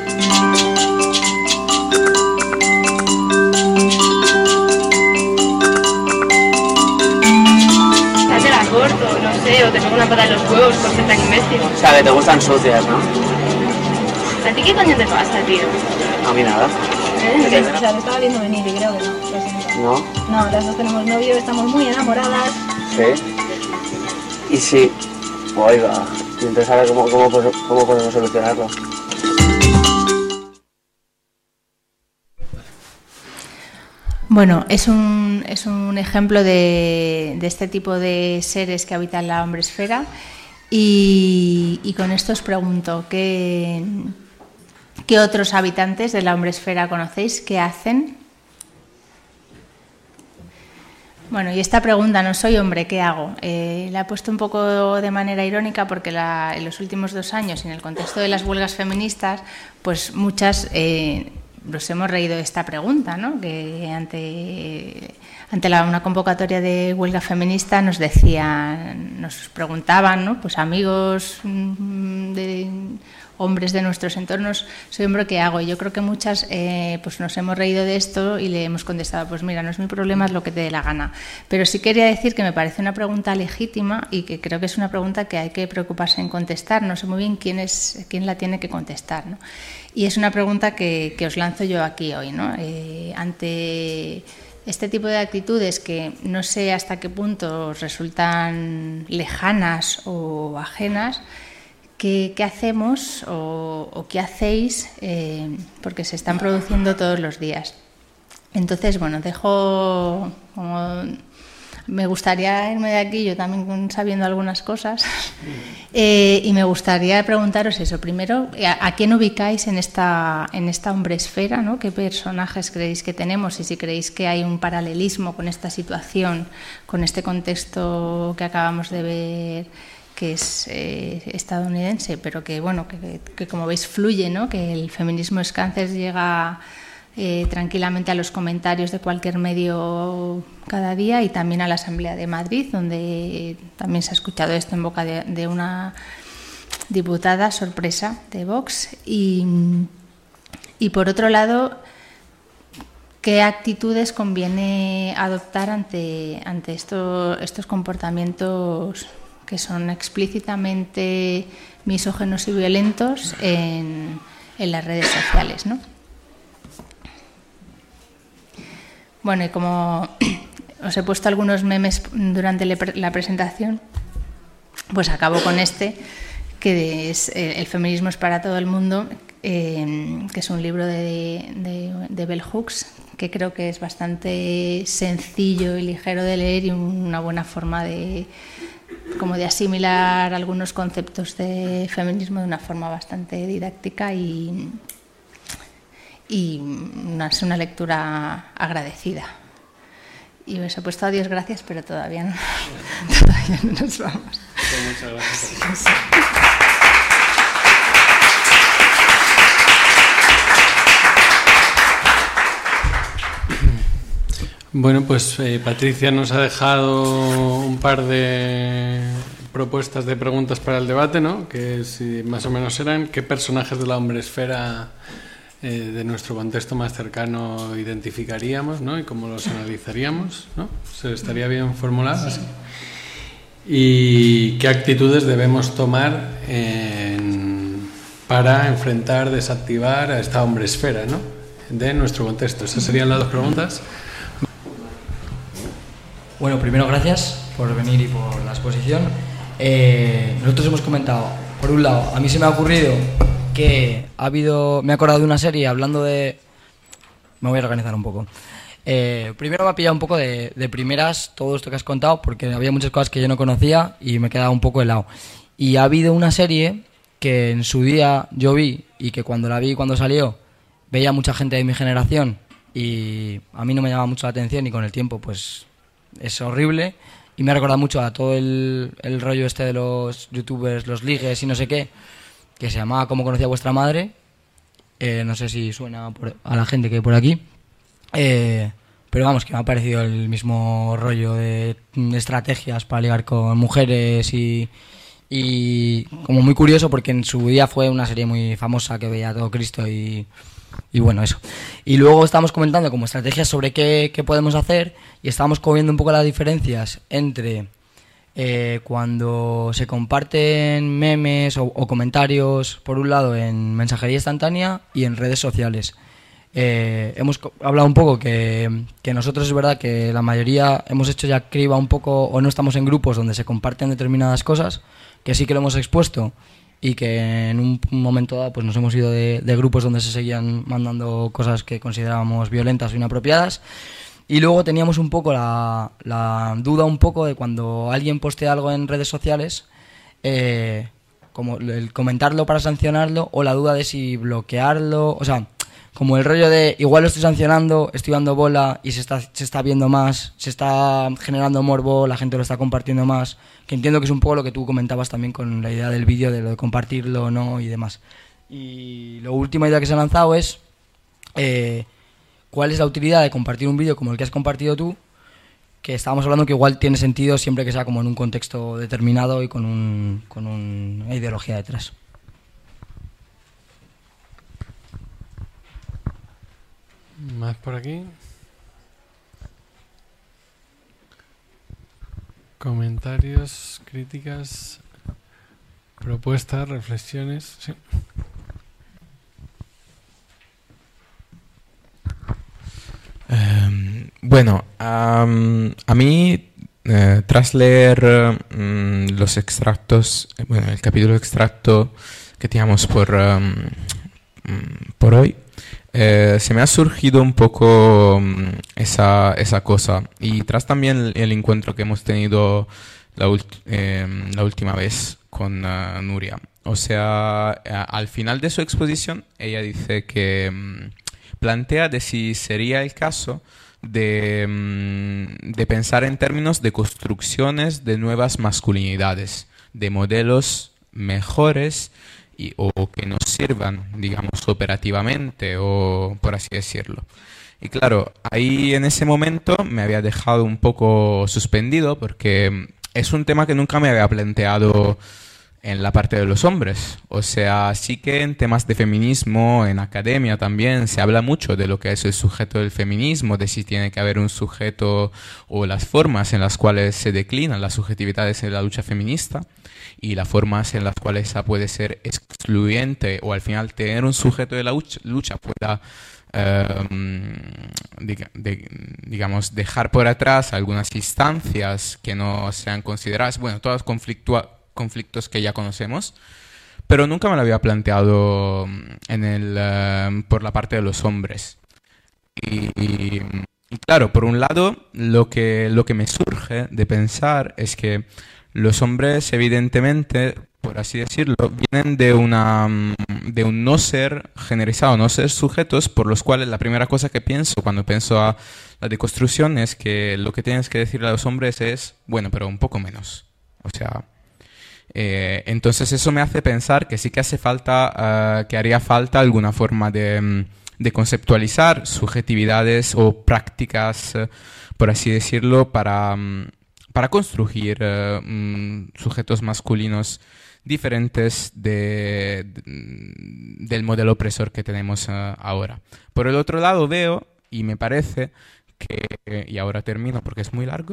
Corto, no sé, o te pongo una pata en los huevos por ser tan imbécil. O sea, que te gustan sucias, ¿no? ¿A ti qué coño te pasa, tío? A mí nada. O sea, te estaba viendo venir y creo que no. Lo siento. ¿No? No, las dos tenemos novio, estamos muy enamoradas. Sí. Y sí. Oiga. Y entonces ahora cómo podemos solucionarlo. Bueno, es un ejemplo de este tipo de seres que habitan la hombresfera y con esto os pregunto, ¿qué otros habitantes de la hombresfera conocéis? ¿Qué hacen? Bueno, y esta pregunta, no soy hombre, ¿qué hago? La he puesto un poco de manera irónica porque en los últimos 2 años, en el contexto de las huelgas feministas, pues muchas nos hemos reído de esta pregunta, ¿no? Que ante una convocatoria de huelga feminista nos preguntaban, ¿no?, pues amigos de hombres de nuestros entornos, soy hombre, ¿qué hago? Y yo creo que muchas pues nos hemos reído de esto y le hemos contestado, pues mira, no es mi problema, es lo que te dé la gana. Pero sí quería decir que me parece una pregunta legítima y que creo que es una pregunta que hay que preocuparse en contestar. No sé muy bien quién la tiene que contestar, ¿no? Y es una pregunta que os lanzo yo aquí hoy, ¿no? Ante este tipo de actitudes que no sé hasta qué punto resultan lejanas o ajenas, ¿qué hacemos o qué hacéis? Porque se están produciendo todos los días. Entonces, bueno, me gustaría irme de aquí, yo también sabiendo algunas cosas, y me gustaría preguntaros eso. Primero, ¿a quién ubicáis en esta hombresfera, ¿no? ¿Qué personajes creéis que tenemos? Y si creéis que hay un paralelismo con esta situación, con este contexto que acabamos de ver, que es estadounidense, pero que, bueno, que como veis fluye, ¿no? Que el feminismo es cáncer llega tranquilamente a los comentarios de cualquier medio cada día y también a la Asamblea de Madrid, donde también se ha escuchado esto en boca de una diputada sorpresa de Vox. Y por otro lado, ¿qué actitudes conviene adoptar ante estos comportamientos que son explícitamente misóginos y violentos en las redes sociales, ¿no? Bueno, y como os he puesto algunos memes durante la presentación, pues acabo con que es El feminismo es para todo el mundo, que es un libro de Bell Hooks, que creo que es bastante sencillo y ligero de leer y una buena forma de como de asimilar algunos conceptos de feminismo de una forma bastante didáctica y es una lectura agradecida. Y os he puesto adiós, gracias, pero todavía no nos vamos. Muchas gracias. Sí. Bueno, pues Patricia nos ha dejado un par de propuestas de preguntas para el debate, ¿no? Que si más o menos eran qué personajes de la hombresfera de nuestro contexto más cercano identificaríamos, ¿no? Y cómo los analizaríamos, ¿no? Se estaría bien formulado así. Y qué actitudes debemos tomar para enfrentar, desactivar a esta hombresfera, ¿no? De nuestro contexto. Esas serían las dos preguntas. Bueno, primero gracias por venir y por la exposición. Nosotros hemos comentado, por un lado, a mí se me ha ocurrido que me he acordado de una serie hablando de... Me voy a organizar un poco. Primero me ha pillado un poco de primeras todo esto que has contado, porque había muchas cosas que yo no conocía y me he quedado un poco helado. Y ha habido una serie que en su día yo vi y que cuando la vi, cuando salió, veía mucha gente de mi generación y a mí no me llamaba mucho la atención y con el tiempo pues es horrible y me ha recordado mucho a todo el rollo este de los youtubers, los ligues y no sé qué, que se llamaba Cómo conocí a vuestra madre. No sé si suena a la gente que hay por aquí. Pero vamos, que me ha parecido el mismo rollo de estrategias para ligar con mujeres y como muy curioso porque en su día fue una serie muy famosa que veía todo Cristo y bueno, eso. Y luego estábamos comentando como estrategias sobre qué podemos hacer y estábamos viendo un poco las diferencias entre cuando se comparten memes o comentarios, por un lado en mensajería instantánea y en redes sociales. Hemos hablado un poco que nosotros es verdad que la mayoría hemos hecho ya criba un poco o no estamos en grupos donde se comparten determinadas cosas, que sí que lo hemos expuesto y que en un momento dado pues nos hemos ido de grupos donde se seguían mandando cosas que considerábamos violentas o inapropiadas. Y luego teníamos un poco la duda un poco de cuando alguien postea algo en redes sociales, como el comentarlo para sancionarlo o la duda de si bloquearlo, o sea, como el rollo de igual lo estoy sancionando, estoy dando bola y se está viendo más, se está generando morbo, la gente lo está compartiendo más, que entiendo que es un poco lo que tú comentabas también con la idea del vídeo, de lo de compartirlo o no y demás. Y la última idea que se ha lanzado es cuál es la utilidad de compartir un vídeo como el que has compartido tú, que estábamos hablando que igual tiene sentido siempre que sea como en un contexto determinado y con una ideología detrás. Más por aquí. Comentarios, críticas, propuestas, reflexiones. Sí. Bueno, a mí, tras leer los extractos, bueno, el capítulo extracto que teníamos por hoy, se me ha surgido un poco esa cosa. Y tras también el encuentro que hemos tenido la última vez con Nuria. O sea, al final de su exposición, ella dice que plantea de si sería el caso de pensar en términos de construcciones de nuevas masculinidades, de modelos mejores o que nos sirvan, digamos, operativamente o por así decirlo. Y claro, ahí en ese momento me había dejado un poco suspendido porque es un tema que nunca me había planteado en la parte de los hombres. O sea, sí que en temas de feminismo, en academia también, se habla mucho de lo que es el sujeto del feminismo, de si tiene que haber un sujeto o las formas en las cuales se declinan las subjetividades en la lucha feminista y las formas en las cuales esa puede ser excluyente o al final tener un sujeto de la lucha pueda, digamos, dejar por atrás algunas instancias que no sean consideradas, bueno, todos conflictos que ya conocemos, pero nunca me lo había planteado por la parte de los hombres. Y claro, por un lado, lo que me surge de pensar es que los hombres, evidentemente, por así decirlo, vienen de un no ser generalizado, no ser sujetos, por los cuales la primera cosa que pienso cuando pienso a la deconstrucción es que lo que tienes que decirle a los hombres es, bueno, pero un poco menos. O sea, entonces eso me hace pensar que sí que hace falta, que haría falta alguna forma de conceptualizar subjetividades o prácticas, por así decirlo, para construir sujetos masculinos diferentes del modelo opresor que tenemos ahora. Por el otro lado veo, y me parece que, y ahora termino porque es muy largo,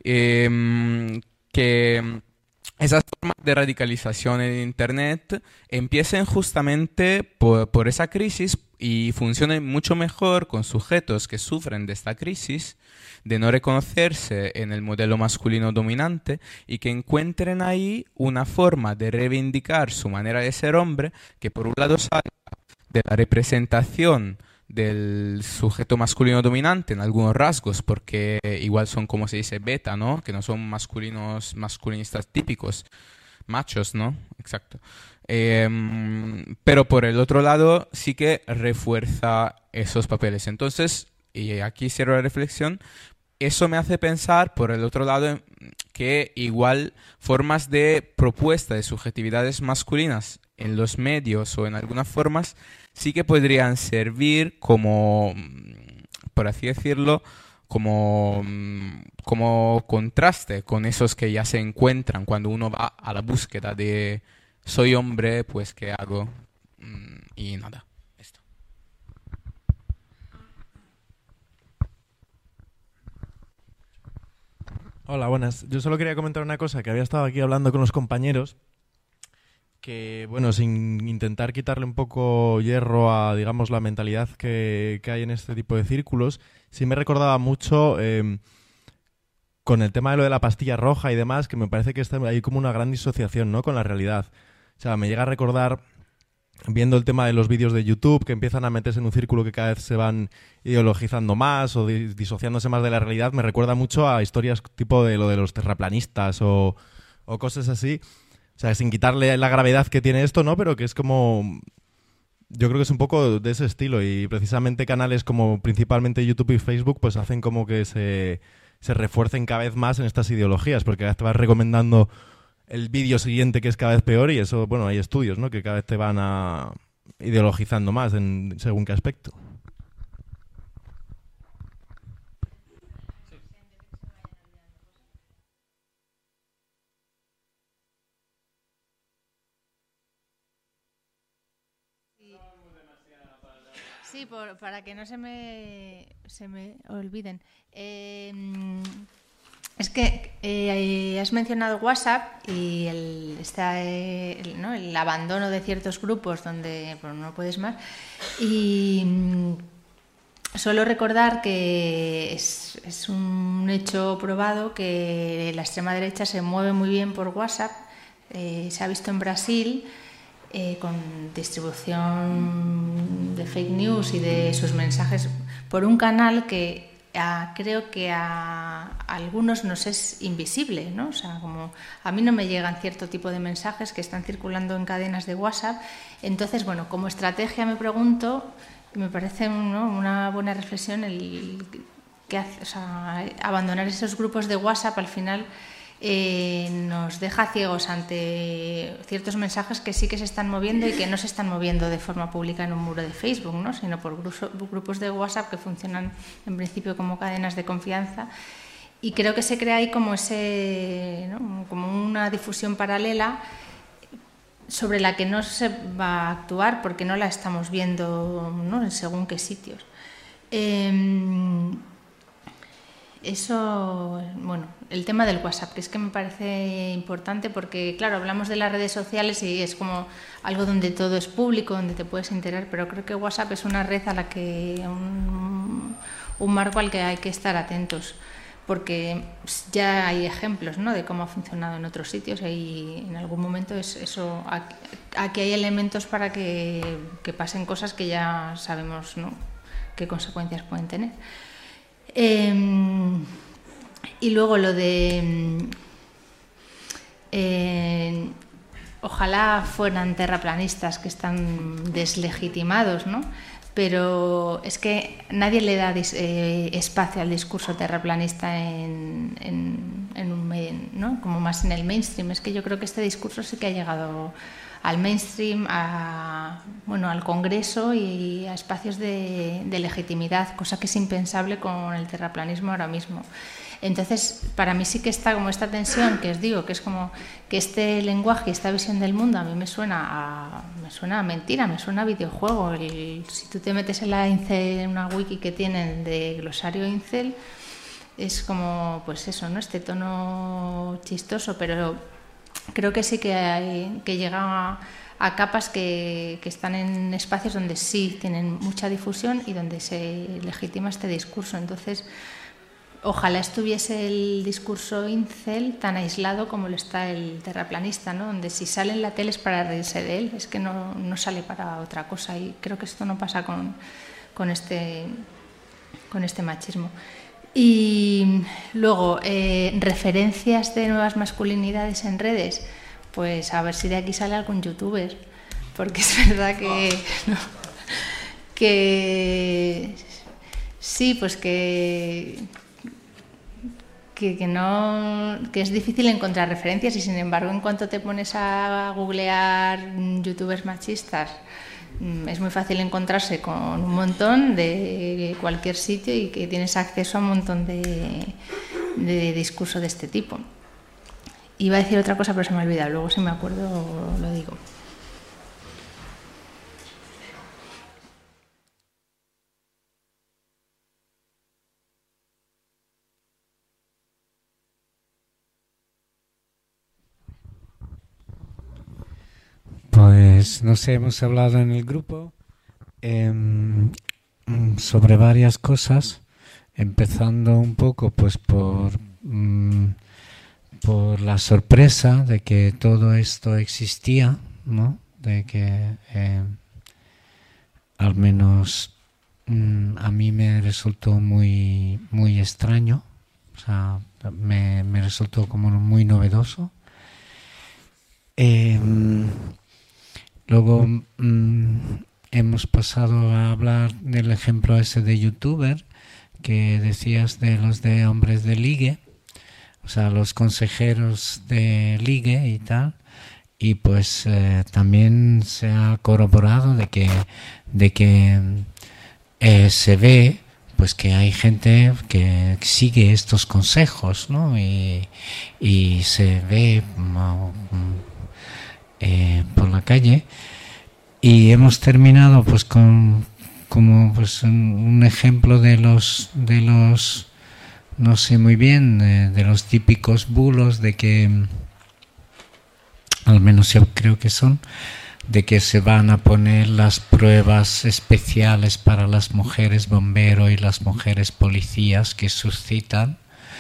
que esas formas de radicalización en Internet empiecen justamente por esa crisis y funcionen mucho mejor con sujetos que sufren de esta crisis, de no reconocerse en el modelo masculino dominante y que encuentren ahí una forma de reivindicar su manera de ser hombre que por un lado salga de la representación del sujeto masculino dominante en algunos rasgos, porque igual son, como se dice, beta, ¿no? Que no son masculinistas típicos, machos, ¿no? Exacto. Pero por el otro lado sí que refuerza esos papeles. Entonces, y aquí cierro la reflexión, eso me hace pensar, por el otro lado, que igual formas de propuesta de subjetividades masculinas en los medios o en algunas formas sí que podrían servir como, por así decirlo, como contraste con esos que ya se encuentran cuando uno va a la búsqueda de soy hombre, pues ¿qué hago? Y nada. Hola, buenas. Yo solo quería comentar una cosa, que había estado aquí hablando con los compañeros, que, bueno, sin intentar quitarle un poco hierro a, digamos, la mentalidad que hay en este tipo de círculos, sí me recordaba mucho con el tema de lo de la pastilla roja y demás, que me parece que hay como una gran disociación, ¿no?, con la realidad. O sea, me llega a recordar, viendo el tema de los vídeos de YouTube, que empiezan a meterse en un círculo que cada vez se van ideologizando más o disociándose más de la realidad, me recuerda mucho a historias tipo de lo de los terraplanistas o cosas así. O sea, sin quitarle la gravedad que tiene esto, ¿no? Pero que es como... Yo creo que es un poco de ese estilo y precisamente canales como principalmente YouTube y Facebook pues hacen como que se refuercen cada vez más en estas ideologías, porque cada vez te vas recomendando el vídeo siguiente que es cada vez peor y eso, bueno, hay estudios, ¿no?, que cada vez te van ideologizando más en según qué aspecto. Sí, para que no se me olviden. Es que has mencionado WhatsApp y el abandono de ciertos grupos donde no puedes más. Y suelo recordar que es un hecho probado que la extrema derecha se mueve muy bien por WhatsApp. Se ha visto en Brasil con distribución de fake news y de sus mensajes por un canal que creo que a algunos nos es invisible, ¿no? O sea, como a mí no me llegan cierto tipo de mensajes que están circulando en cadenas de WhatsApp. Entonces, bueno, como estrategia me pregunto, me parece, ¿no?, una buena reflexión el que hace, o sea, abandonar esos grupos de WhatsApp al final nos deja ciegos ante ciertos mensajes que sí que se están moviendo y que no se están moviendo de forma pública en un muro de Facebook, ¿no?, sino por grupos de WhatsApp que funcionan en principio como cadenas de confianza. Y creo que se crea ahí como ¿no?, como una difusión paralela sobre la que no se va a actuar porque no la estamos viendo, ¿no?, en según qué sitios. Eso, bueno, el tema del WhatsApp, que es que me parece importante porque, claro, hablamos de las redes sociales y es como algo donde todo es público, donde te puedes enterar, pero creo que WhatsApp es una red a la que, un marco al que hay que estar atentos, porque ya hay ejemplos, ¿no?, de cómo ha funcionado en otros sitios y en algún momento aquí hay elementos para que pasen cosas que ya sabemos, ¿no?, qué consecuencias pueden tener. Y luego lo de Ojalá fueran terraplanistas que están deslegitimados, ¿no? Pero es que nadie le da espacio al discurso terraplanista en un medio, ¿no? Como más en el mainstream. Es que yo creo que este discurso sí que ha llegado al mainstream, al Congreso y a espacios de legitimidad, cosa que es impensable con el terraplanismo ahora mismo. Entonces, para mí sí que está como esta tensión que os digo, que es como que este lenguaje, esta visión del mundo a mí me suena a mentira, me suena a videojuego. Si tú te metes en la Incel, en una wiki que tienen de glosario Incel, es como, pues eso, ¿no? Este tono chistoso, pero creo que sí que llega a capas que están en espacios donde sí tienen mucha difusión y donde se legitima este discurso. Entonces, ojalá estuviese el discurso incel tan aislado como lo está el terraplanista, ¿no? Donde si sale en la tele es para reírse de él, es que no sale para otra cosa, y creo que esto no pasa con este machismo. Y luego, referencias de nuevas masculinidades en redes, pues a ver si de aquí sale algún youtuber, porque es verdad que sí, pues que es difícil encontrar referencias, y sin embargo en cuanto te pones a googlear youtubers machistas es muy fácil encontrarse con un montón de cualquier sitio y que tienes acceso a un montón de discurso de este tipo. Iba a decir otra cosa pero se me ha olvidado, luego si me acuerdo lo digo. Pues no sé, hemos hablado en el grupo sobre varias cosas, empezando un poco pues por la sorpresa de que todo esto existía, ¿no? De que al menos a mí me resultó muy extraño, o sea, me resultó como muy novedoso. Luego hemos pasado a hablar del ejemplo ese de youtuber que decías, de los de hombres de ligue, o sea, los consejeros de ligue y tal, y pues también se ha corroborado de que se ve pues que hay gente que sigue estos consejos, ¿no? Y se ve por la calle, y hemos terminado pues con como pues un ejemplo de los no sé muy bien, de los típicos bulos de que, al menos yo creo que son, de que se van a poner las pruebas especiales para las mujeres bombero y las mujeres policías, que suscitan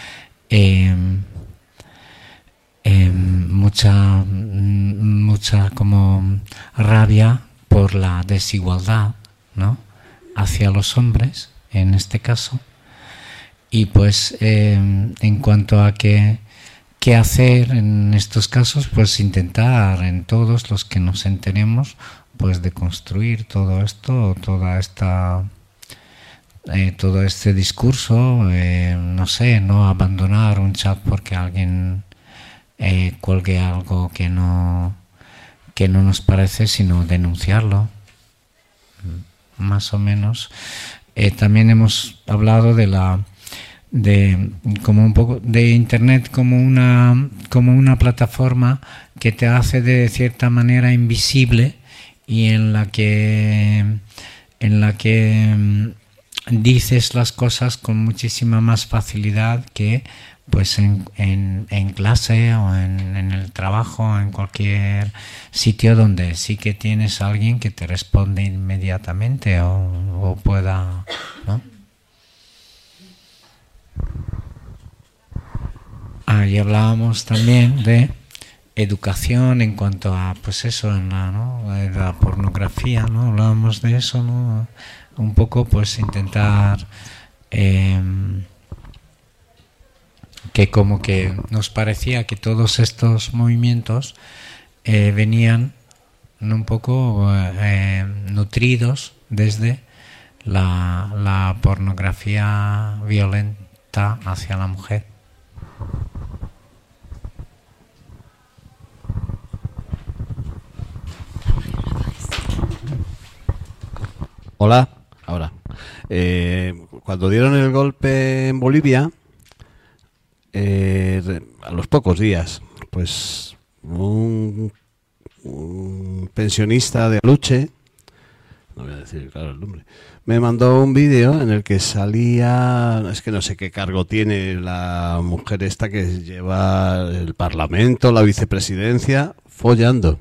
mucha como rabia por la desigualdad, ¿no?, hacia los hombres en este caso. Y pues en cuanto a qué hacer en estos casos, pues intentar en todos los que nos enteremos pues de construir todo esto, todo este discurso, no sé, no abandonar un chat porque alguien cuelgue algo que no nos parece, sino denunciarlo, más o menos. También hemos hablado de como un poco de internet como una plataforma que te hace de cierta manera invisible, y en la que dices las cosas con muchísima más facilidad que pues en clase o en el trabajo o en cualquier sitio donde sí que tienes a alguien que te responde inmediatamente o pueda, ¿no? Y hablábamos también de educación en cuanto a pues eso, en la pornografía, ¿no? Hablábamos de eso, ¿no? Un poco pues intentar que como que nos parecía que todos estos movimientos venían un poco nutridos desde la pornografía violenta hacia la mujer. Hola, ahora. Cuando dieron el golpe en Bolivia, a los pocos días, pues un pensionista de Aluche, no voy a decir claro el nombre, me mandó un vídeo en el que salía, es que no sé qué cargo tiene la mujer esta que lleva el Parlamento, la vicepresidencia, follando.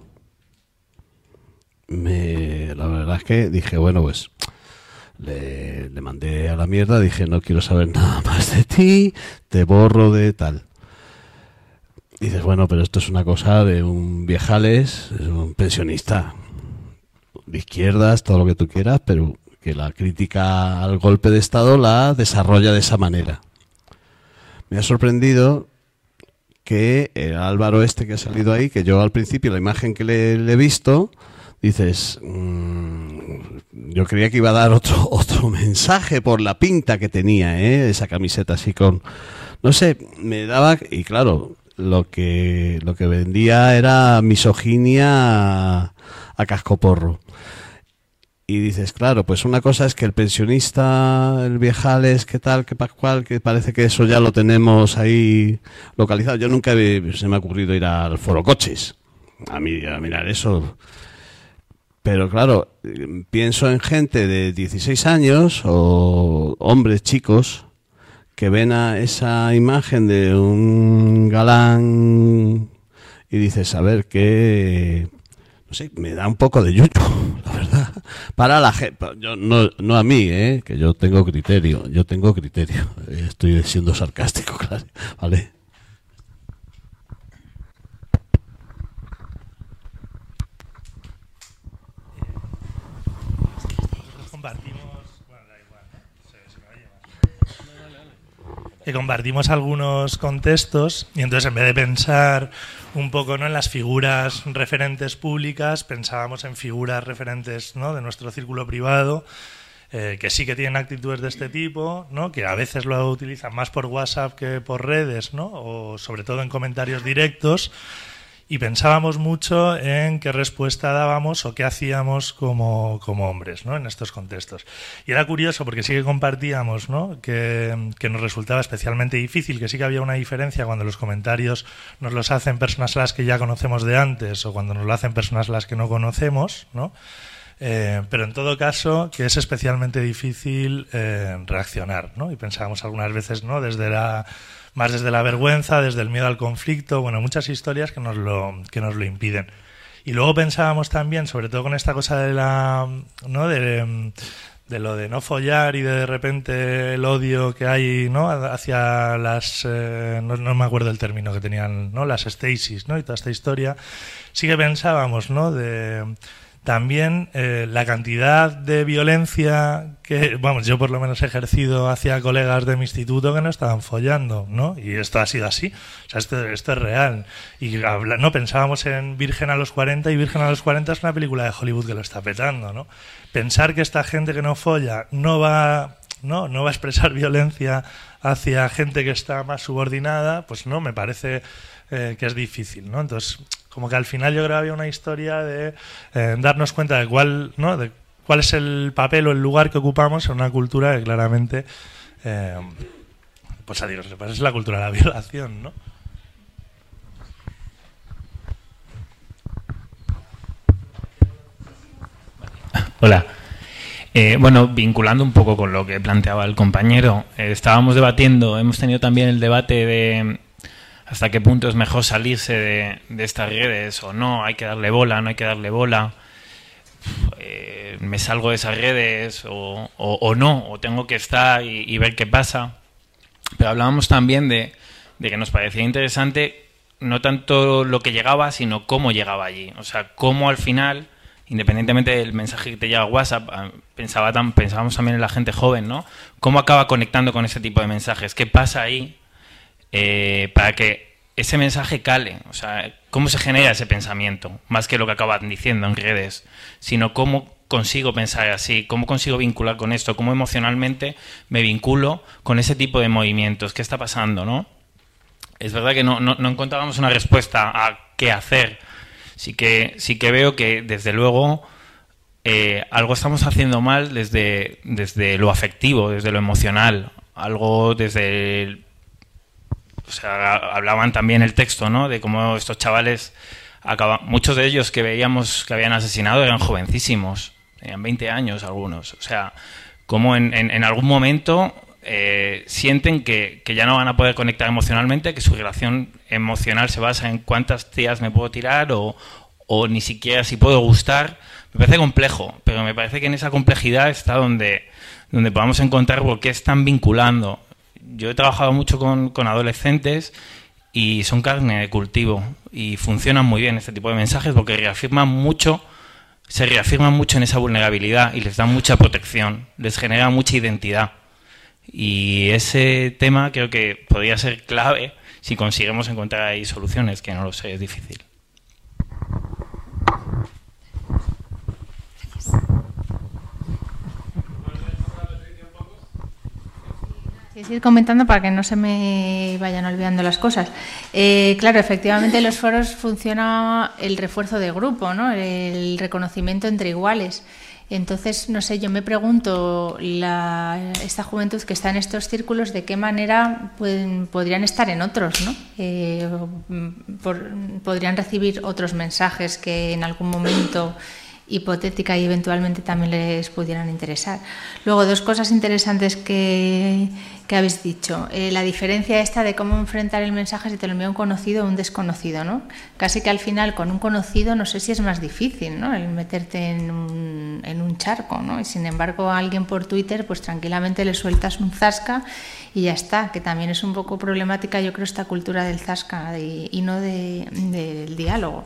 La verdad es que dije, bueno, pues le mandé a la mierda, dije, no quiero saber nada más de ti, te borro de tal. Y dices, bueno, pero esto es una cosa de un viejales, es un pensionista de izquierdas, todo lo que tú quieras, pero que la crítica al golpe de Estado la desarrolla de esa manera. Me ha sorprendido que el Álvaro este que ha salido ahí, que yo al principio la imagen que le he visto, dices, yo creía que iba a dar otro mensaje por la pinta que tenía, esa camiseta así con, no sé, me daba, y claro, lo que vendía era misoginia a cascoporro. Y dices, claro, pues una cosa es que el pensionista, el viejales, qué tal, qué pascual, que parece que eso ya lo tenemos ahí localizado. Yo nunca se me ha ocurrido ir al Foro Coches a mirar eso. Pero claro, pienso en gente de 16 años o hombres chicos que ven a esa imagen de un galán y dices, a ver, qué... No sé, me da un poco de yuyu, la verdad. Para la gente, no a mí, que yo tengo criterio. Estoy siendo sarcástico, claro, ¿vale? Que compartimos algunos contextos y entonces en vez de pensar un poco, ¿no?, en las figuras referentes públicas, pensábamos en figuras referentes, ¿no?, de nuestro círculo privado, que sí que tienen actitudes de este tipo, ¿no?, que a veces lo utilizan más por WhatsApp que por redes, ¿no?, o sobre todo en comentarios directos. Y pensábamos mucho en qué respuesta dábamos o qué hacíamos como hombres, ¿no?, en estos contextos. Y era curioso porque sí que compartíamos, ¿no?, que nos resultaba especialmente difícil, que sí que había una diferencia cuando los comentarios nos los hacen personas a las que ya conocemos de antes o cuando nos lo hacen personas a las que no conocemos, ¿no? Pero en todo caso que es especialmente difícil reaccionar, ¿no? Y pensábamos algunas veces, ¿no?, más desde la vergüenza, desde el miedo al conflicto, bueno, muchas historias que nos lo impiden. Y luego pensábamos también, sobre todo con esta cosa de ¿no?, de lo de no follar y de repente el odio que hay, ¿no?, hacia las no me acuerdo el término que tenían, ¿no?, las Stasis, ¿no?, y toda esta historia. Sí que pensábamos, ¿no?, también la cantidad de violencia que, vamos, yo por lo menos he ejercido hacia colegas de mi instituto que no estaban follando, ¿no? Y esto ha sido así. O sea, esto es real. Y no pensábamos en Virgen a los 40 y Virgen a los 40 es una película de Hollywood que lo está petando, ¿no? Pensar que esta gente que no folla no va a expresar violencia hacia gente que está más subordinada, pues no, me parece que es difícil, ¿no? Entonces, como que al final yo creo que había una historia de darnos cuenta de cuál es el papel o el lugar que ocupamos en una cultura que claramente pues es la cultura de la violación, ¿no? Hola. Bueno, vinculando un poco con lo que planteaba el compañero, estábamos debatiendo, hemos tenido también el debate de hasta qué punto es mejor salirse de estas redes o no, hay que darle bola, no hay que darle bola, me salgo de esas redes o no, o tengo que estar y ver qué pasa. Pero hablábamos también de que nos parecía interesante no tanto lo que llegaba, sino cómo llegaba allí. O sea, cómo al final, independientemente del mensaje que te llega a WhatsApp, pensábamos también en la gente joven, ¿no? Cómo acaba conectando con ese tipo de mensajes, qué pasa ahí para que ese mensaje cale. O sea, cómo se genera ese pensamiento, más que lo que acaban diciendo en redes, sino cómo consigo pensar así, cómo consigo vincular con esto, cómo emocionalmente me vinculo con ese tipo de movimientos. ¿Qué está pasando, no? Es verdad que no encontrábamos una respuesta a qué hacer. Sí que veo que, desde luego, algo estamos haciendo mal desde lo afectivo, desde lo emocional, algo desde o sea, hablaban también el texto, ¿no?, de cómo estos chavales muchos de ellos que veíamos que habían asesinado eran jovencísimos, tenían 20 años algunos. O sea, como en algún momento sienten que ya no van a poder conectar emocionalmente, que su relación emocional se basa en cuántas tías me puedo tirar o ni siquiera si puedo gustar. Me parece complejo, pero me parece que en esa complejidad está donde podamos encontrar por qué están vinculando. Yo he trabajado mucho con adolescentes y son carne de cultivo y funcionan muy bien este tipo de mensajes porque se reafirman mucho en esa vulnerabilidad y les dan mucha protección, les genera mucha identidad. Y ese tema creo que podría ser clave si conseguimos encontrar ahí soluciones, que no lo sé, es difícil. Ir comentando para que no se me vayan olvidando las cosas. Claro, efectivamente en los foros funciona el refuerzo de grupo, ¿no?, el reconocimiento entre iguales. Entonces, no sé, yo me pregunto, esta juventud que está en estos círculos, ¿de qué manera podrían estar en otros, ¿no? Podrían recibir otros mensajes que en algún momento hipotética y eventualmente también les pudieran interesar. Luego, dos cosas interesantes que habéis dicho. La diferencia esta de cómo enfrentar el mensaje si te lo envía un conocido o un desconocido, ¿no? Casi que al final con un conocido no sé si es más difícil, ¿no?, el meterte en un charco, ¿no? Y sin embargo a alguien por Twitter pues tranquilamente le sueltas un zasca y ya está, que también es un poco problemática, yo creo, esta cultura del zasca y no del diálogo.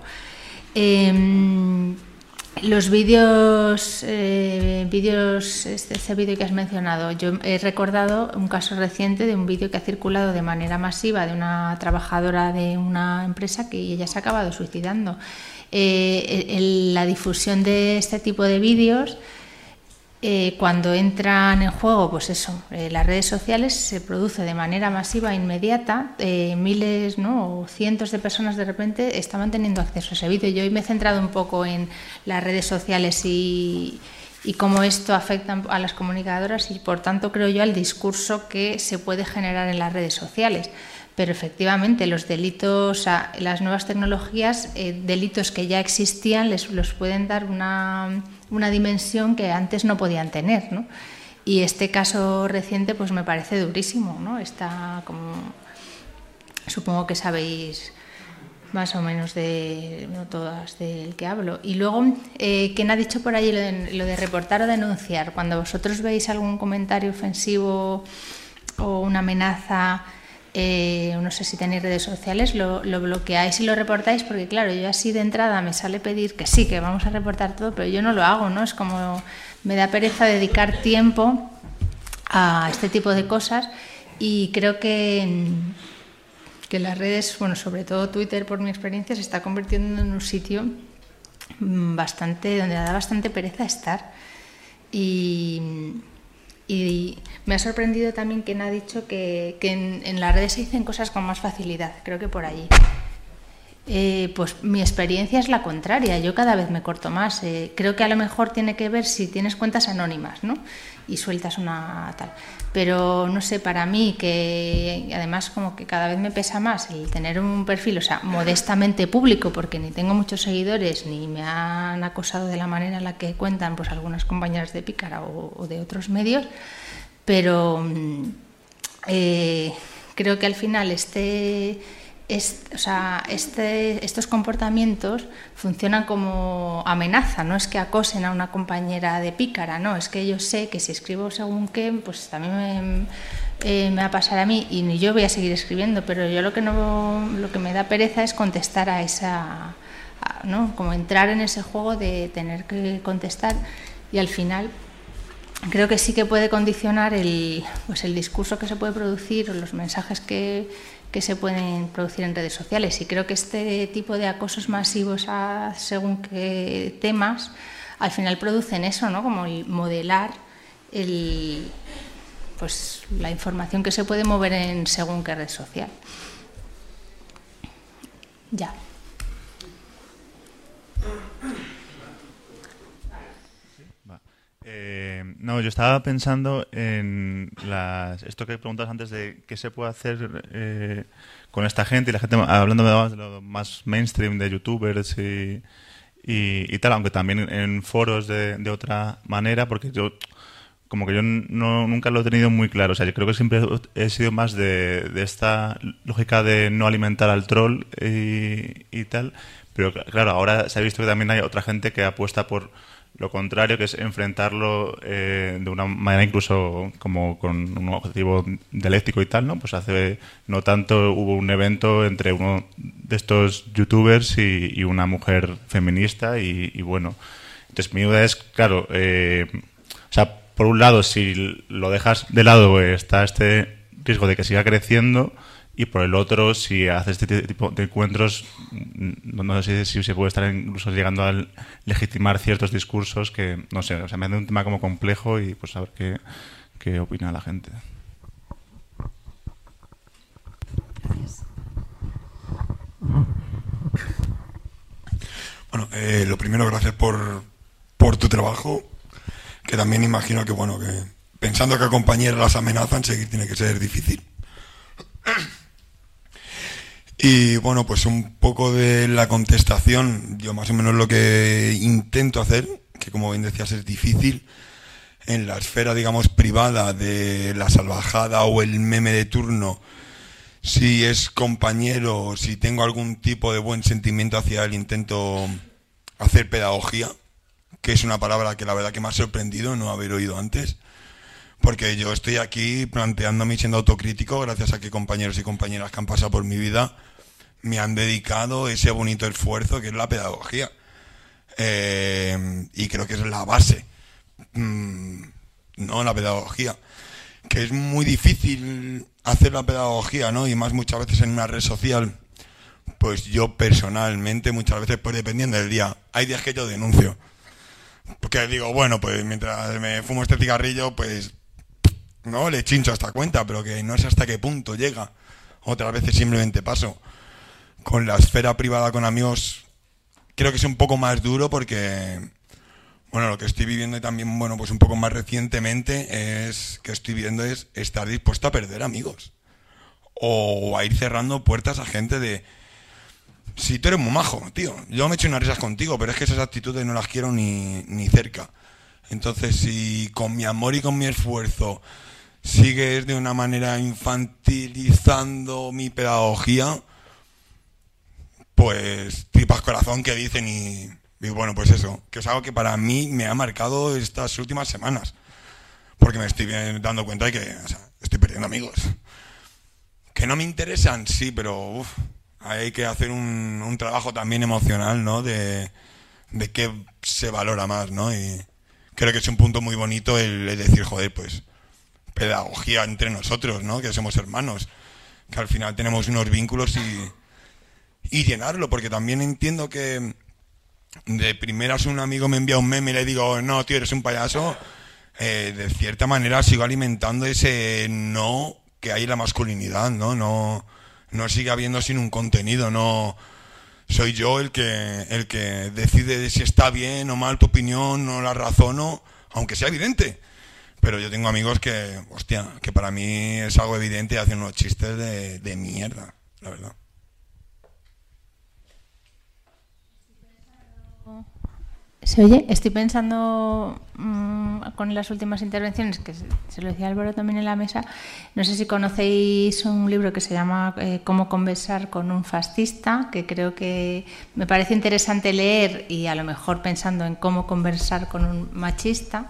Los vídeos, este vídeo que has mencionado, yo he recordado un caso reciente de un vídeo que ha circulado de manera masiva de una trabajadora de una empresa que ella se ha acabado suicidando. La difusión de este tipo de vídeos, cuando entran en juego, pues eso, las redes sociales, se produce de manera masiva e inmediata. Miles, ¿no?, o cientos de personas de repente estaban teniendo acceso a ese vídeo. Yo hoy me he centrado un poco en las redes sociales y cómo esto afecta a las comunicadoras y, por tanto, creo yo, al discurso que se puede generar en las redes sociales. Pero efectivamente los delitos, las nuevas tecnologías, delitos que ya existían, los pueden dar una dimensión que antes no podían tener, ¿no? Y este caso reciente pues me parece durísimo, ¿no? Está como, supongo que sabéis más o menos no todas del que hablo. Y luego, ¿quién ha dicho por allí lo de reportar o denunciar? Cuando vosotros veis algún comentario ofensivo o una amenaza, no sé si tenéis redes sociales, lo bloqueáis y lo reportáis, porque claro, yo así de entrada me sale pedir que sí, que vamos a reportar todo, pero yo no lo hago, ¿no? Es como, me da pereza dedicar tiempo a este tipo de cosas y creo que las redes, bueno, sobre todo Twitter, por mi experiencia, se está convirtiendo en un sitio donde da bastante pereza estar. Y me ha sorprendido también quien ha dicho que en las redes se dicen cosas con más facilidad, creo que por allí. Pues mi experiencia es la contraria, yo cada vez me corto más. Creo que a lo mejor tiene que ver si tienes cuentas anónimas, ¿no?, y sueltas una tal. Pero no sé, para mí, que además como que cada vez me pesa más el tener un perfil, o sea, modestamente público, porque ni tengo muchos seguidores, ni me han acosado de la manera en la que cuentan pues algunas compañeras de Pícara o de otros medios, pero creo que al final estos comportamientos funcionan como amenaza, no es que acosen a una compañera de Pícara, no, es que yo sé que si escribo según qué, pues también me va a pasar a mí y yo voy a seguir escribiendo, pero yo lo que me da pereza es contestar a esa, ¿no?, como entrar en ese juego de tener que contestar y al final creo que sí que puede condicionar el discurso que se puede producir o los mensajes que se pueden producir en redes sociales. Y creo que este tipo de acosos masivos según qué temas, al final producen eso, ¿no? Como el modelar la información que se puede mover en según qué red social. Ya. No, yo estaba pensando en esto que preguntas antes de qué se puede hacer con esta gente, y la gente hablando de lo más mainstream de youtubers y tal, aunque también en foros de otra manera, porque yo nunca lo he tenido muy claro. O sea, yo creo que siempre he sido más de esta lógica de no alimentar al troll y tal, pero claro, ahora se ha visto que también hay otra gente que apuesta por lo contrario, que es enfrentarlo de una manera incluso como con un objetivo dialéctico y tal, ¿no? Pues hace no tanto hubo un evento entre uno de estos youtubers y una mujer feminista y bueno. Entonces mi duda es, claro, o sea, por un lado, si lo dejas de lado está este riesgo de que siga creciendo, y por el otro, si haces este tipo de encuentros, no sé si se puede estar incluso llegando a legitimar ciertos discursos que, no sé, o sea, me hace un tema como complejo y pues a ver qué opina la gente. Bueno, lo primero, gracias por tu trabajo, que también imagino que, bueno, que pensando que a compañeras las amenazan, seguir tiene que ser difícil. Y bueno, pues un poco de la contestación, yo más o menos lo que intento hacer, que como bien decías es difícil, en la esfera, digamos, privada de la salvajada o el meme de turno, si es compañero, si tengo algún tipo de buen sentimiento hacia él, intento hacer pedagogía, que es una palabra que la verdad que me ha sorprendido no haber oído antes. Porque yo estoy aquí planteándome y siendo autocrítico gracias a que compañeros y compañeras que han pasado por mi vida me han dedicado ese bonito esfuerzo que es la pedagogía. Y creo que es la base, ¿no? La pedagogía. Que es muy difícil hacer la pedagogía, ¿no? Y más muchas veces en una red social. Pues yo personalmente muchas veces, pues dependiendo del día, hay días que yo denuncio. Porque digo, bueno, pues mientras me fumo este cigarrillo, pues no le chincho hasta cuenta, pero que no sé hasta qué punto llega. Otras veces simplemente paso. Con la esfera privada con amigos creo que es un poco más duro porque, bueno, lo que estoy viviendo y también, bueno, pues un poco más recientemente es estar dispuesto a perder amigos. O a ir cerrando puertas a gente de, si tú eres muy majo, tío, yo me echo unas risas contigo, pero es que esas actitudes no las quiero ni cerca. Entonces, si con mi amor y con mi esfuerzo sigues de una manera infantilizando mi pedagogía, pues tripas corazón que dicen y bueno, pues eso, que es algo que para mí me ha marcado estas últimas semanas, porque me estoy dando cuenta de que, o sea, estoy perdiendo amigos. Que no me interesan, sí, pero hay que hacer un trabajo también emocional, ¿no? De qué se valora más, ¿no? Y creo que es un punto muy bonito el decir, joder, pues pedagogía entre nosotros, ¿no? Que somos hermanos, que al final tenemos unos vínculos y llenarlo, porque también entiendo que de primeras un amigo me envía un meme y le digo, no, tío, eres un payaso, de cierta manera sigo alimentando ese no que hay en la masculinidad, ¿no? No sigue habiendo sin un contenido, no soy yo el que decide si está bien o mal tu opinión, no la razono, aunque sea evidente. Pero yo tengo amigos que, hostia, que para mí es algo evidente y hacen unos chistes de mierda, la verdad. ¿Se oye? Estoy pensando con las últimas intervenciones, que se lo decía Álvaro también en la mesa, no sé si conocéis un libro que se llama Cómo conversar con un fascista, que creo que me parece interesante leer y a lo mejor pensando en cómo conversar con un machista,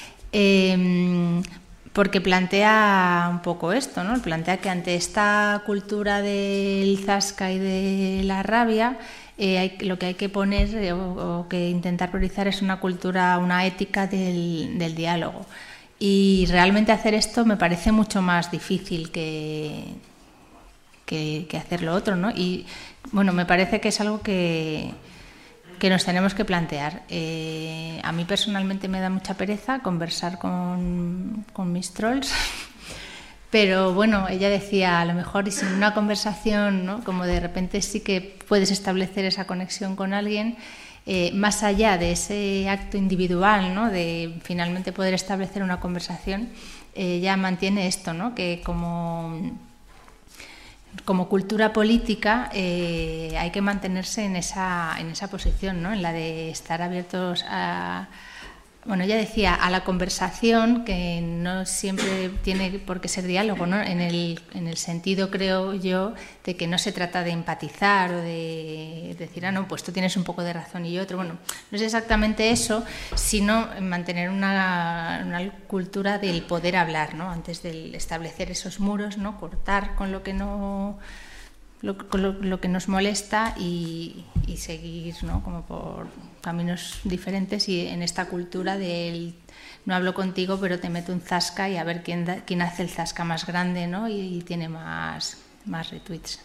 porque plantea un poco esto, ¿no? Plantea que ante esta cultura del zasca y de la rabia, lo que hay que poner o que intentar priorizar es una cultura, una ética del diálogo. Y realmente hacer esto me parece mucho más difícil que hacer lo otro, ¿no? Y bueno, me parece que es algo que nos tenemos que plantear. A mí personalmente me da mucha pereza conversar con mis trolls, pero bueno, ella decía, a lo mejor y sin una conversación, ¿no? Como de repente sí que puedes establecer esa conexión con alguien, más allá de ese acto individual, ¿no? De finalmente poder establecer una conversación, ya mantiene esto, ¿no? Que como cultura política hay que mantenerse en esa posición, ¿no? En la de estar abiertos a... Bueno, ella decía a la conversación, que no siempre tiene por qué ser diálogo, ¿no? En el sentido, creo yo, de que no se trata de empatizar o de decir, no, pues tú tienes un poco de razón y yo otro. Bueno, no es exactamente eso, sino mantener una cultura del poder hablar, ¿no? Antes de establecer esos muros, ¿no? Cortar con lo que no... Lo que nos molesta y seguir, ¿no? Como por caminos diferentes, y en esta cultura del no hablo contigo pero te meto un zasca y a ver quién hace el zasca más grande, ¿no? Y tiene más retweets.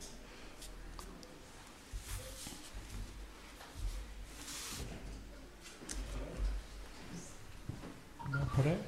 ¿Por ahí?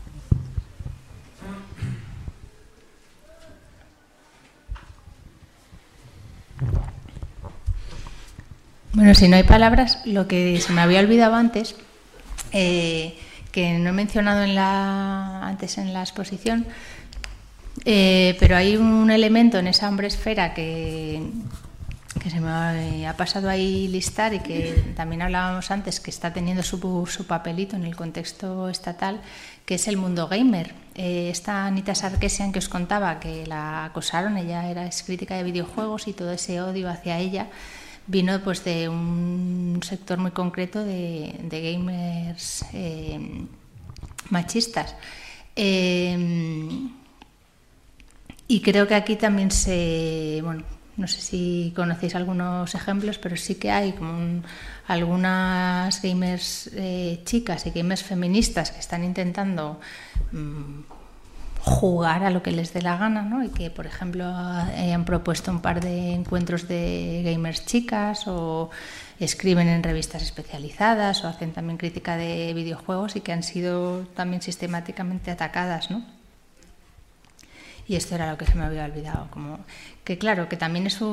Bueno, si no hay palabras, lo que se me había olvidado antes, que no he mencionado antes en la exposición, pero hay un elemento en esa hombresfera que se me ha pasado ahí listar y que también hablábamos antes, que está teniendo su papelito en el contexto estatal, que es el mundo gamer. Esta Anita Sarkeesian que os contaba, que la acosaron, ella es crítica de videojuegos y todo ese odio hacia ella vino pues de un sector muy concreto de gamers machistas. Y creo que aquí también bueno, no sé si conocéis algunos ejemplos, pero sí que hay como algunas gamers chicas y gamers feministas que están intentando jugar a lo que les dé la gana, ¿no? Y que, por ejemplo, han propuesto un par de encuentros de gamers chicas, o escriben en revistas especializadas, o hacen también crítica de videojuegos, y que han sido también sistemáticamente atacadas, ¿no? Y esto era lo que se me había olvidado, como que claro, que también es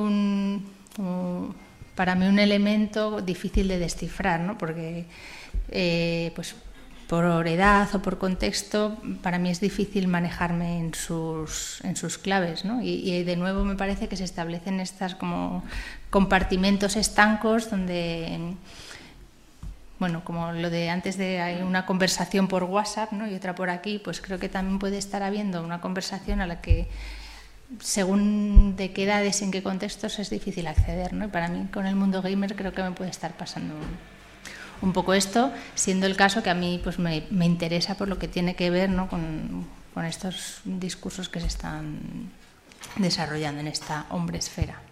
para mí un elemento difícil de descifrar, ¿no? Porque pues por edad o por contexto, para mí es difícil manejarme en sus claves, ¿no? Y de nuevo me parece que se establecen estas como compartimentos estancos donde, bueno, como lo de antes de hay una conversación por WhatsApp, ¿no? Y otra por aquí, pues creo que también puede estar habiendo una conversación a la que, según de qué edades y en qué contextos, es difícil acceder, ¿no? Y para mí, con el mundo gamer, creo que me puede estar pasando un poco esto, siendo el caso que a mí pues me interesa por lo que tiene que ver, ¿no? con estos discursos que se están desarrollando en esta hombresfera.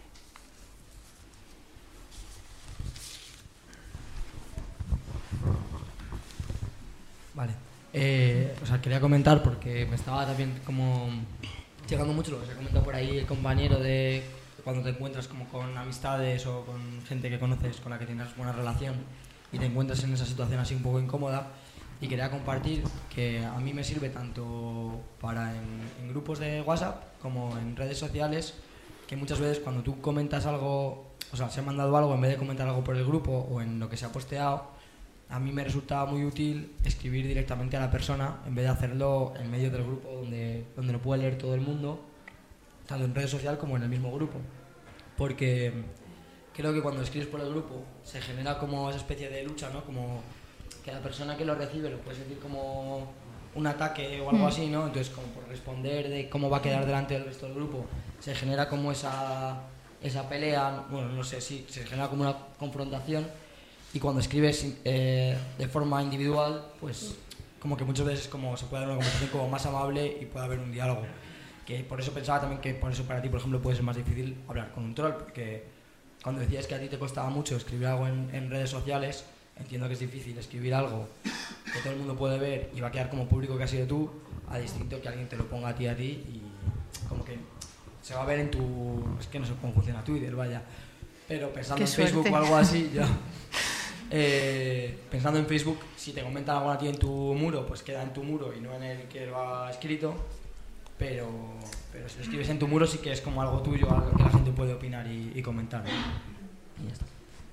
Vale. O sea, quería comentar, porque me estaba también como llegando mucho lo que se ha comentado por ahí el compañero, de cuando te encuentras como con amistades o con gente que conoces, con la que tienes buena relación, y te encuentras en esa situación así un poco incómoda. Y quería compartir que a mí me sirve tanto para en grupos de WhatsApp como en redes sociales, que muchas veces cuando tú comentas algo, o sea, se ha mandado algo, en vez de comentar algo por el grupo o en lo que se ha posteado, a mí me resultaba muy útil escribir directamente a la persona, en vez de hacerlo en medio del grupo donde lo puede leer todo el mundo, tanto en redes sociales como en el mismo grupo. Porque creo que cuando escribes por el grupo se genera como esa especie de lucha, ¿no? Como que la persona que lo recibe lo puede sentir como un ataque o algo así, ¿no? Entonces, como por responder de cómo va a quedar delante del resto del grupo, se genera como esa pelea, bueno, no sé si se genera como una confrontación. Y cuando escribes de forma individual, pues como que muchas veces como se puede dar una conversación como más amable y puede haber un diálogo. Que por eso pensaba también que por eso para ti, por ejemplo, puede ser más difícil hablar con un troll, porque cuando decías que a ti te costaba mucho escribir algo en redes sociales, entiendo que es difícil escribir algo que todo el mundo puede ver y va a quedar como público que has sido tú, a distinto que alguien te lo ponga a ti y como que se va a ver en tu... Es que no sé cómo funciona Twitter, vaya. Pero pensando en Facebook o algo así, ya... pensando en Facebook, si te comentan algo a ti en tu muro, pues queda en tu muro y no en el que lo ha escrito. Pero si lo escribes en tu muro sí que es como algo tuyo, algo que la gente puede opinar y comentar, ¿no? Y ya está.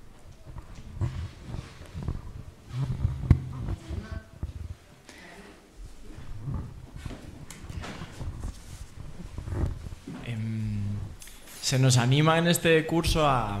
Se nos anima en este curso a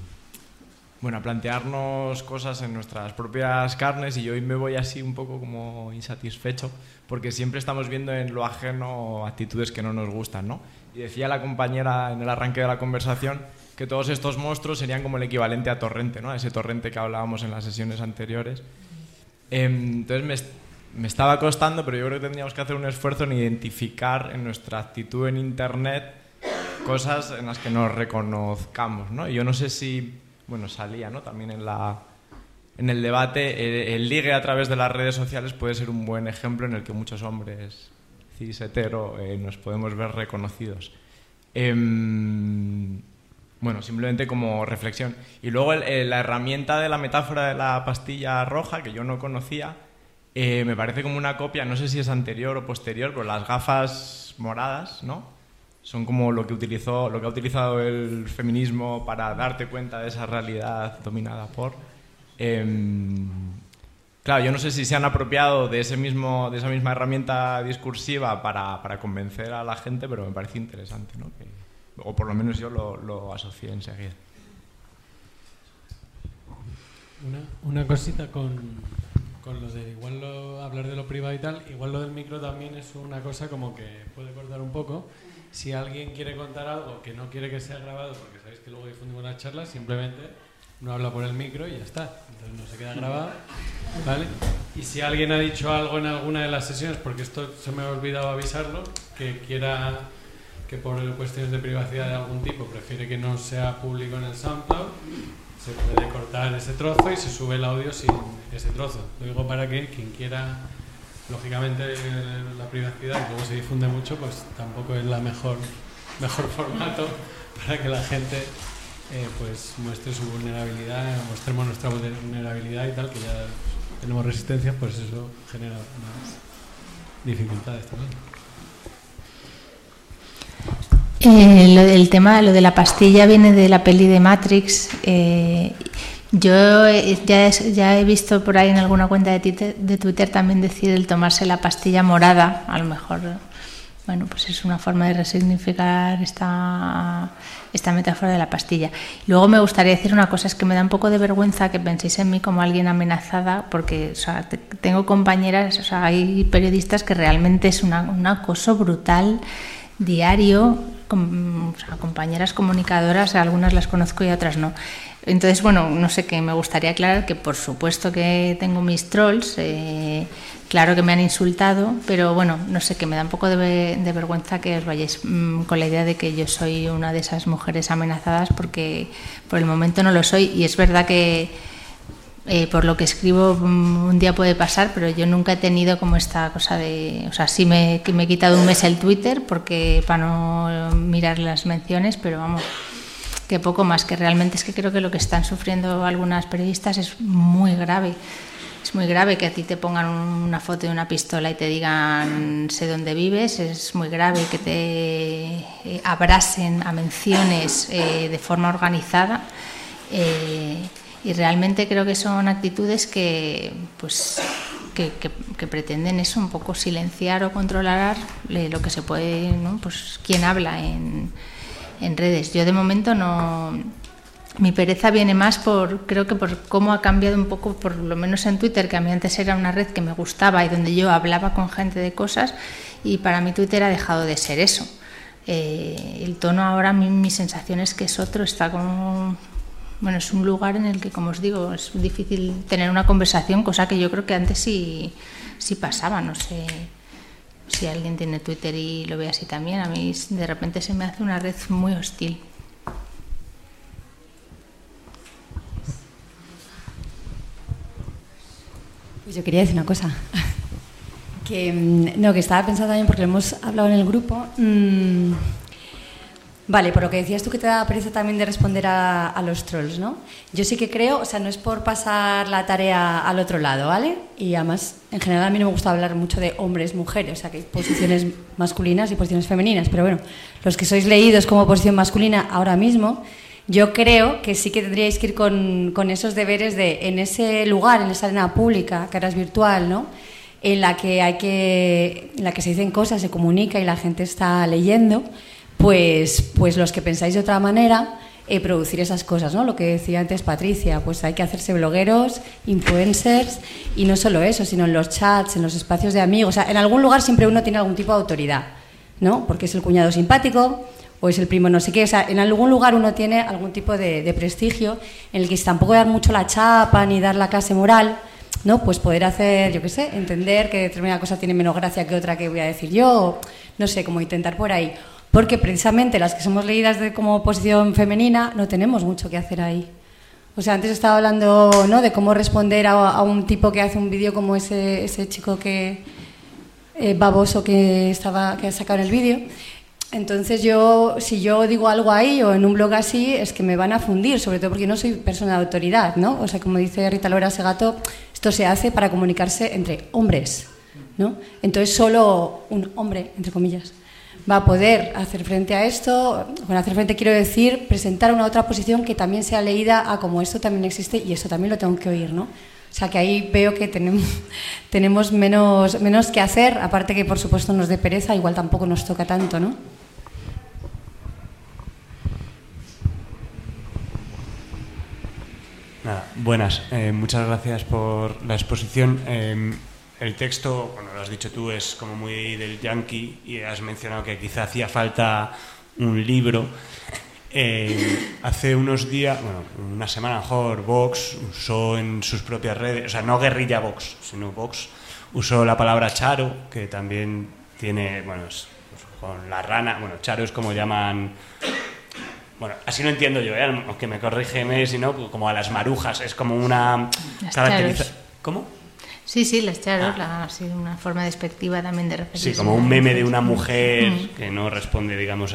plantearnos cosas en nuestras propias carnes, y yo hoy me voy así un poco como insatisfecho porque siempre estamos viendo en lo ajeno actitudes que no nos gustan, ¿no? Y decía la compañera en el arranque de la conversación que todos estos monstruos serían como el equivalente a Torrente, ¿no? A ese Torrente que hablábamos en las sesiones anteriores. Entonces me estaba costando, pero yo creo que tendríamos que hacer un esfuerzo en identificar en nuestra actitud en Internet cosas en las que nos reconozcamos, ¿no? Y yo no sé si, salía, ¿no? También en el debate, el ligue a través de las redes sociales puede ser un buen ejemplo en el que muchos hombres cis hetero nos podemos ver reconocidos. Simplemente como reflexión. Y luego la herramienta de la metáfora de la pastilla roja, que yo no conocía, me parece como una copia, no sé si es anterior o posterior, pero las gafas moradas, ¿no? Son como lo que ha utilizado el feminismo para darte cuenta de esa realidad dominada por... Claro, yo no sé si se han apropiado de esa misma herramienta discursiva para convencer a la gente, pero me parece interesante, ¿no? O por lo menos yo lo asocié enseguida. Una cosita con lo de hablar de lo privado y tal, igual lo del micro también es una cosa como que puede cortar un poco. Si alguien quiere contar algo que no quiere que sea grabado, porque sabéis que luego difundimos las charlas, simplemente uno habla por el micro y ya está. Entonces no se queda grabado, ¿vale? Y si alguien ha dicho algo en alguna de las sesiones, porque esto se me ha olvidado avisarlo, que quiera que por cuestiones de privacidad de algún tipo prefiere que no sea público en el SoundCloud, se puede cortar ese trozo y se sube el audio sin ese trozo. Lo digo para que quien quiera... Lógicamente la privacidad, que luego se difunde mucho, pues tampoco es la mejor formato para que la gente pues muestre su vulnerabilidad, mostremos nuestra vulnerabilidad y tal, que ya tenemos resistencia, pues eso genera más dificultades también. El tema, lo de la pastilla viene de la peli de Matrix. Yo ya he visto por ahí en alguna cuenta de Twitter también decir el tomarse la pastilla morada. A lo mejor, pues es una forma de resignificar esta metáfora de la pastilla. Luego me gustaría decir una cosa, es que me da un poco de vergüenza que penséis en mí como alguien amenazada, porque tengo compañeras, hay periodistas que realmente es un acoso brutal, diario, compañeras comunicadoras, algunas las conozco y otras no. Entonces, no sé, que me gustaría aclarar que por supuesto que tengo mis trolls, claro que me han insultado, pero no sé, que me da un poco de vergüenza que os vayáis con la idea de que yo soy una de esas mujeres amenazadas, porque por el momento no lo soy, y es verdad que por lo que escribo un día puede pasar, pero yo nunca he tenido como esta cosa de... sí me he quitado un mes el Twitter para no mirar las menciones, pero que poco más, que realmente es que creo que lo que están sufriendo algunas periodistas es muy grave. Es muy grave que a ti te pongan una foto de una pistola y te digan sé dónde vives, es muy grave que te abrasen a menciones de forma organizada, y realmente creo que son actitudes que pretenden eso, un poco silenciar o controlar lo que se puede, ¿no? Pues quién habla en redes. Yo de momento no... Mi pereza viene más creo que por cómo ha cambiado un poco, por lo menos en Twitter, que a mí antes era una red que me gustaba y donde yo hablaba con gente de cosas, y para mí Twitter ha dejado de ser eso. El tono ahora, mi sensación es que es otro, está como... es un lugar en el que, como os digo, es difícil tener una conversación, cosa que yo creo que antes sí pasaba, no sé... Si alguien tiene Twitter y lo ve así también, a mí de repente se me hace una red muy hostil. Pues yo quería decir una cosa. Que estaba pensando también, porque lo hemos hablado en el grupo. Vale, por lo que decías tú, que te da pereza también de responder a los trolls, ¿no? Yo sí que creo, o sea, no es por pasar la tarea al otro lado, ¿vale? Y además, en general, a mí no me gusta hablar mucho de hombres, mujeres, o sea, que hay posiciones masculinas y posiciones femeninas, pero bueno, los que sois leídos como posición masculina ahora mismo, yo creo que sí que tendríais que ir con esos deberes de, en ese lugar, en esa arena pública, que ahora es virtual, ¿no?, en la que se dicen cosas, se comunica y la gente está leyendo, pues los que pensáis de otra manera, producir esas cosas, ¿no? Lo que decía antes Patricia, pues hay que hacerse blogueros, influencers, y no solo eso, sino en los chats, en los espacios de amigos. O sea, en algún lugar siempre uno tiene algún tipo de autoridad, ¿no? Porque es el cuñado simpático o es el primo no sé qué. O sea, en algún lugar uno tiene algún tipo de prestigio en el que tampoco dar mucho la chapa ni dar la clase moral, ¿no? Pues poder hacer, yo qué sé, entender que determinada cosa tiene menos gracia que otra que voy a decir yo, no sé, como intentar por ahí. Porque precisamente las que somos leídas como posición femenina no tenemos mucho que hacer ahí. O sea, antes estaba hablando, ¿no?, de cómo responder a un tipo que hace un vídeo como ese chico que baboso que ha sacado en el vídeo. Entonces si yo digo algo ahí o en un blog así, es que me van a fundir, sobre todo porque no soy persona de autoridad, ¿no? O sea, como dice Rita Lora Segato, esto se hace para comunicarse entre hombres, ¿no? Entonces solo un hombre, entre comillas, va a poder hacer frente a esto. Con hacer frente quiero decir presentar una otra posición que también sea leída a como esto también existe y eso también lo tengo que oír, ¿no? O sea que ahí veo que tenemos menos que hacer, aparte que por supuesto nos dé pereza, igual tampoco nos toca tanto, ¿no? Nada, buenas. Muchas gracias por la exposición. El texto, bueno, lo has dicho tú, es como muy del yankee y has mencionado que quizá hacía falta un libro. Hace unos días, bueno, una semana mejor, Vox usó en sus propias redes, o sea, no guerrilla Vox, sino Vox, usó la palabra charo, que también tiene, bueno, con la rana, bueno, charo es como llaman... Bueno, así lo entiendo yo, aunque me corrígeme si no, como a las marujas, es como una caracterización. ¿Cómo? Sí, las charos, sí, una forma despectiva también de referirse. Sí, como un meme de una mujer que no responde, digamos, a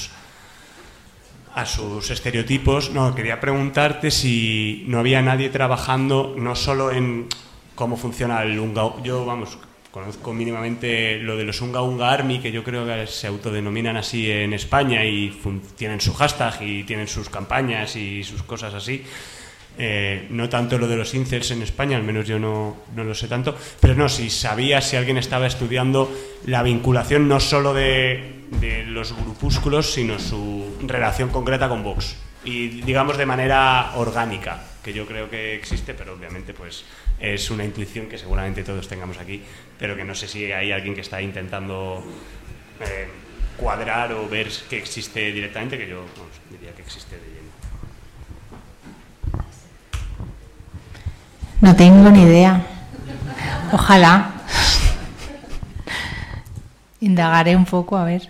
sus estereotipos. No, quería preguntarte si no había nadie trabajando no solo en cómo funciona el Unga. Yo, vamos, conozco mínimamente lo de los Unga Unga Army, que yo creo que se autodenominan así en España y tienen su hashtag y tienen sus campañas y sus cosas así. No tanto lo de los incels en España, al menos yo no lo sé tanto, pero no, si sabía si alguien estaba estudiando la vinculación no solo de los grupúsculos, sino su relación concreta con Vox, y digamos de manera orgánica, que yo creo que existe, pero obviamente pues es una intuición que seguramente todos tengamos aquí, pero que no sé si hay alguien que está intentando cuadrar o ver que existe directamente, que yo diría que existe de lleno. No tengo ni idea. Ojalá. Indagaré un poco, a ver.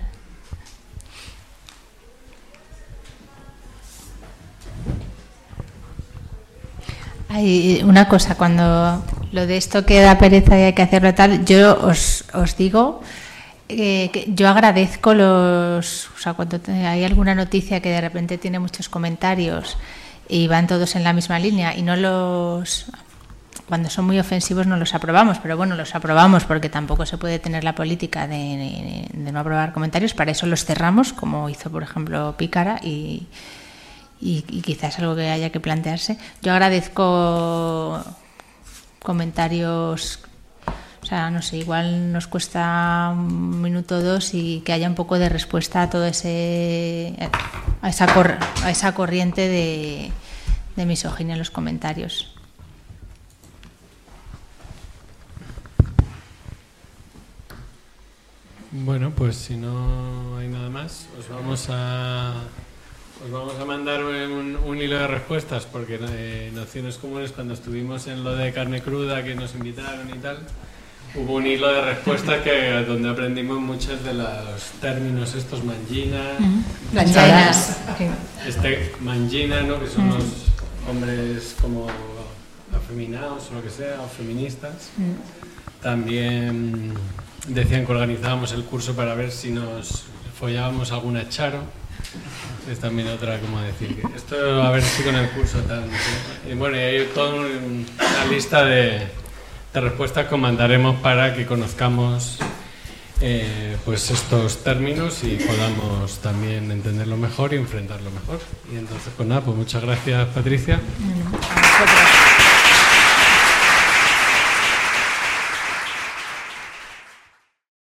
Hay una cosa, cuando lo de esto que da pereza y hay que hacerlo tal, yo os digo que yo agradezco o sea, cuando hay alguna noticia que de repente tiene muchos comentarios y van todos en la misma línea y cuando son muy ofensivos no los aprobamos, pero bueno, los aprobamos porque tampoco se puede tener la política de no aprobar comentarios, para eso los cerramos, como hizo por ejemplo Pícara, y quizás algo que haya que plantearse. Yo agradezco comentarios, o sea, no sé, igual nos cuesta un minuto o dos y que haya un poco de respuesta a todo a esa corriente de misoginia en los comentarios. Bueno, pues si no hay nada más, os vamos a mandar un hilo de respuestas, porque Nociones Comunes, cuando estuvimos en lo de carne cruda, que nos invitaron y tal, hubo un hilo de respuestas donde aprendimos muchos de los términos estos, mangina, planchadas, mangina, ¿no?, que son los hombres como afeminados o lo que sea, o feministas. También decían que organizábamos el curso para ver si nos follábamos alguna charo. Es también otra, como decir, que esto a ver si con el curso tal. Y bueno, y hay toda una lista de respuestas que mandaremos para que conozcamos pues estos términos y podamos también entenderlo mejor y enfrentarlo mejor. Y entonces, pues nada, pues muchas gracias, Patricia. A vosotros.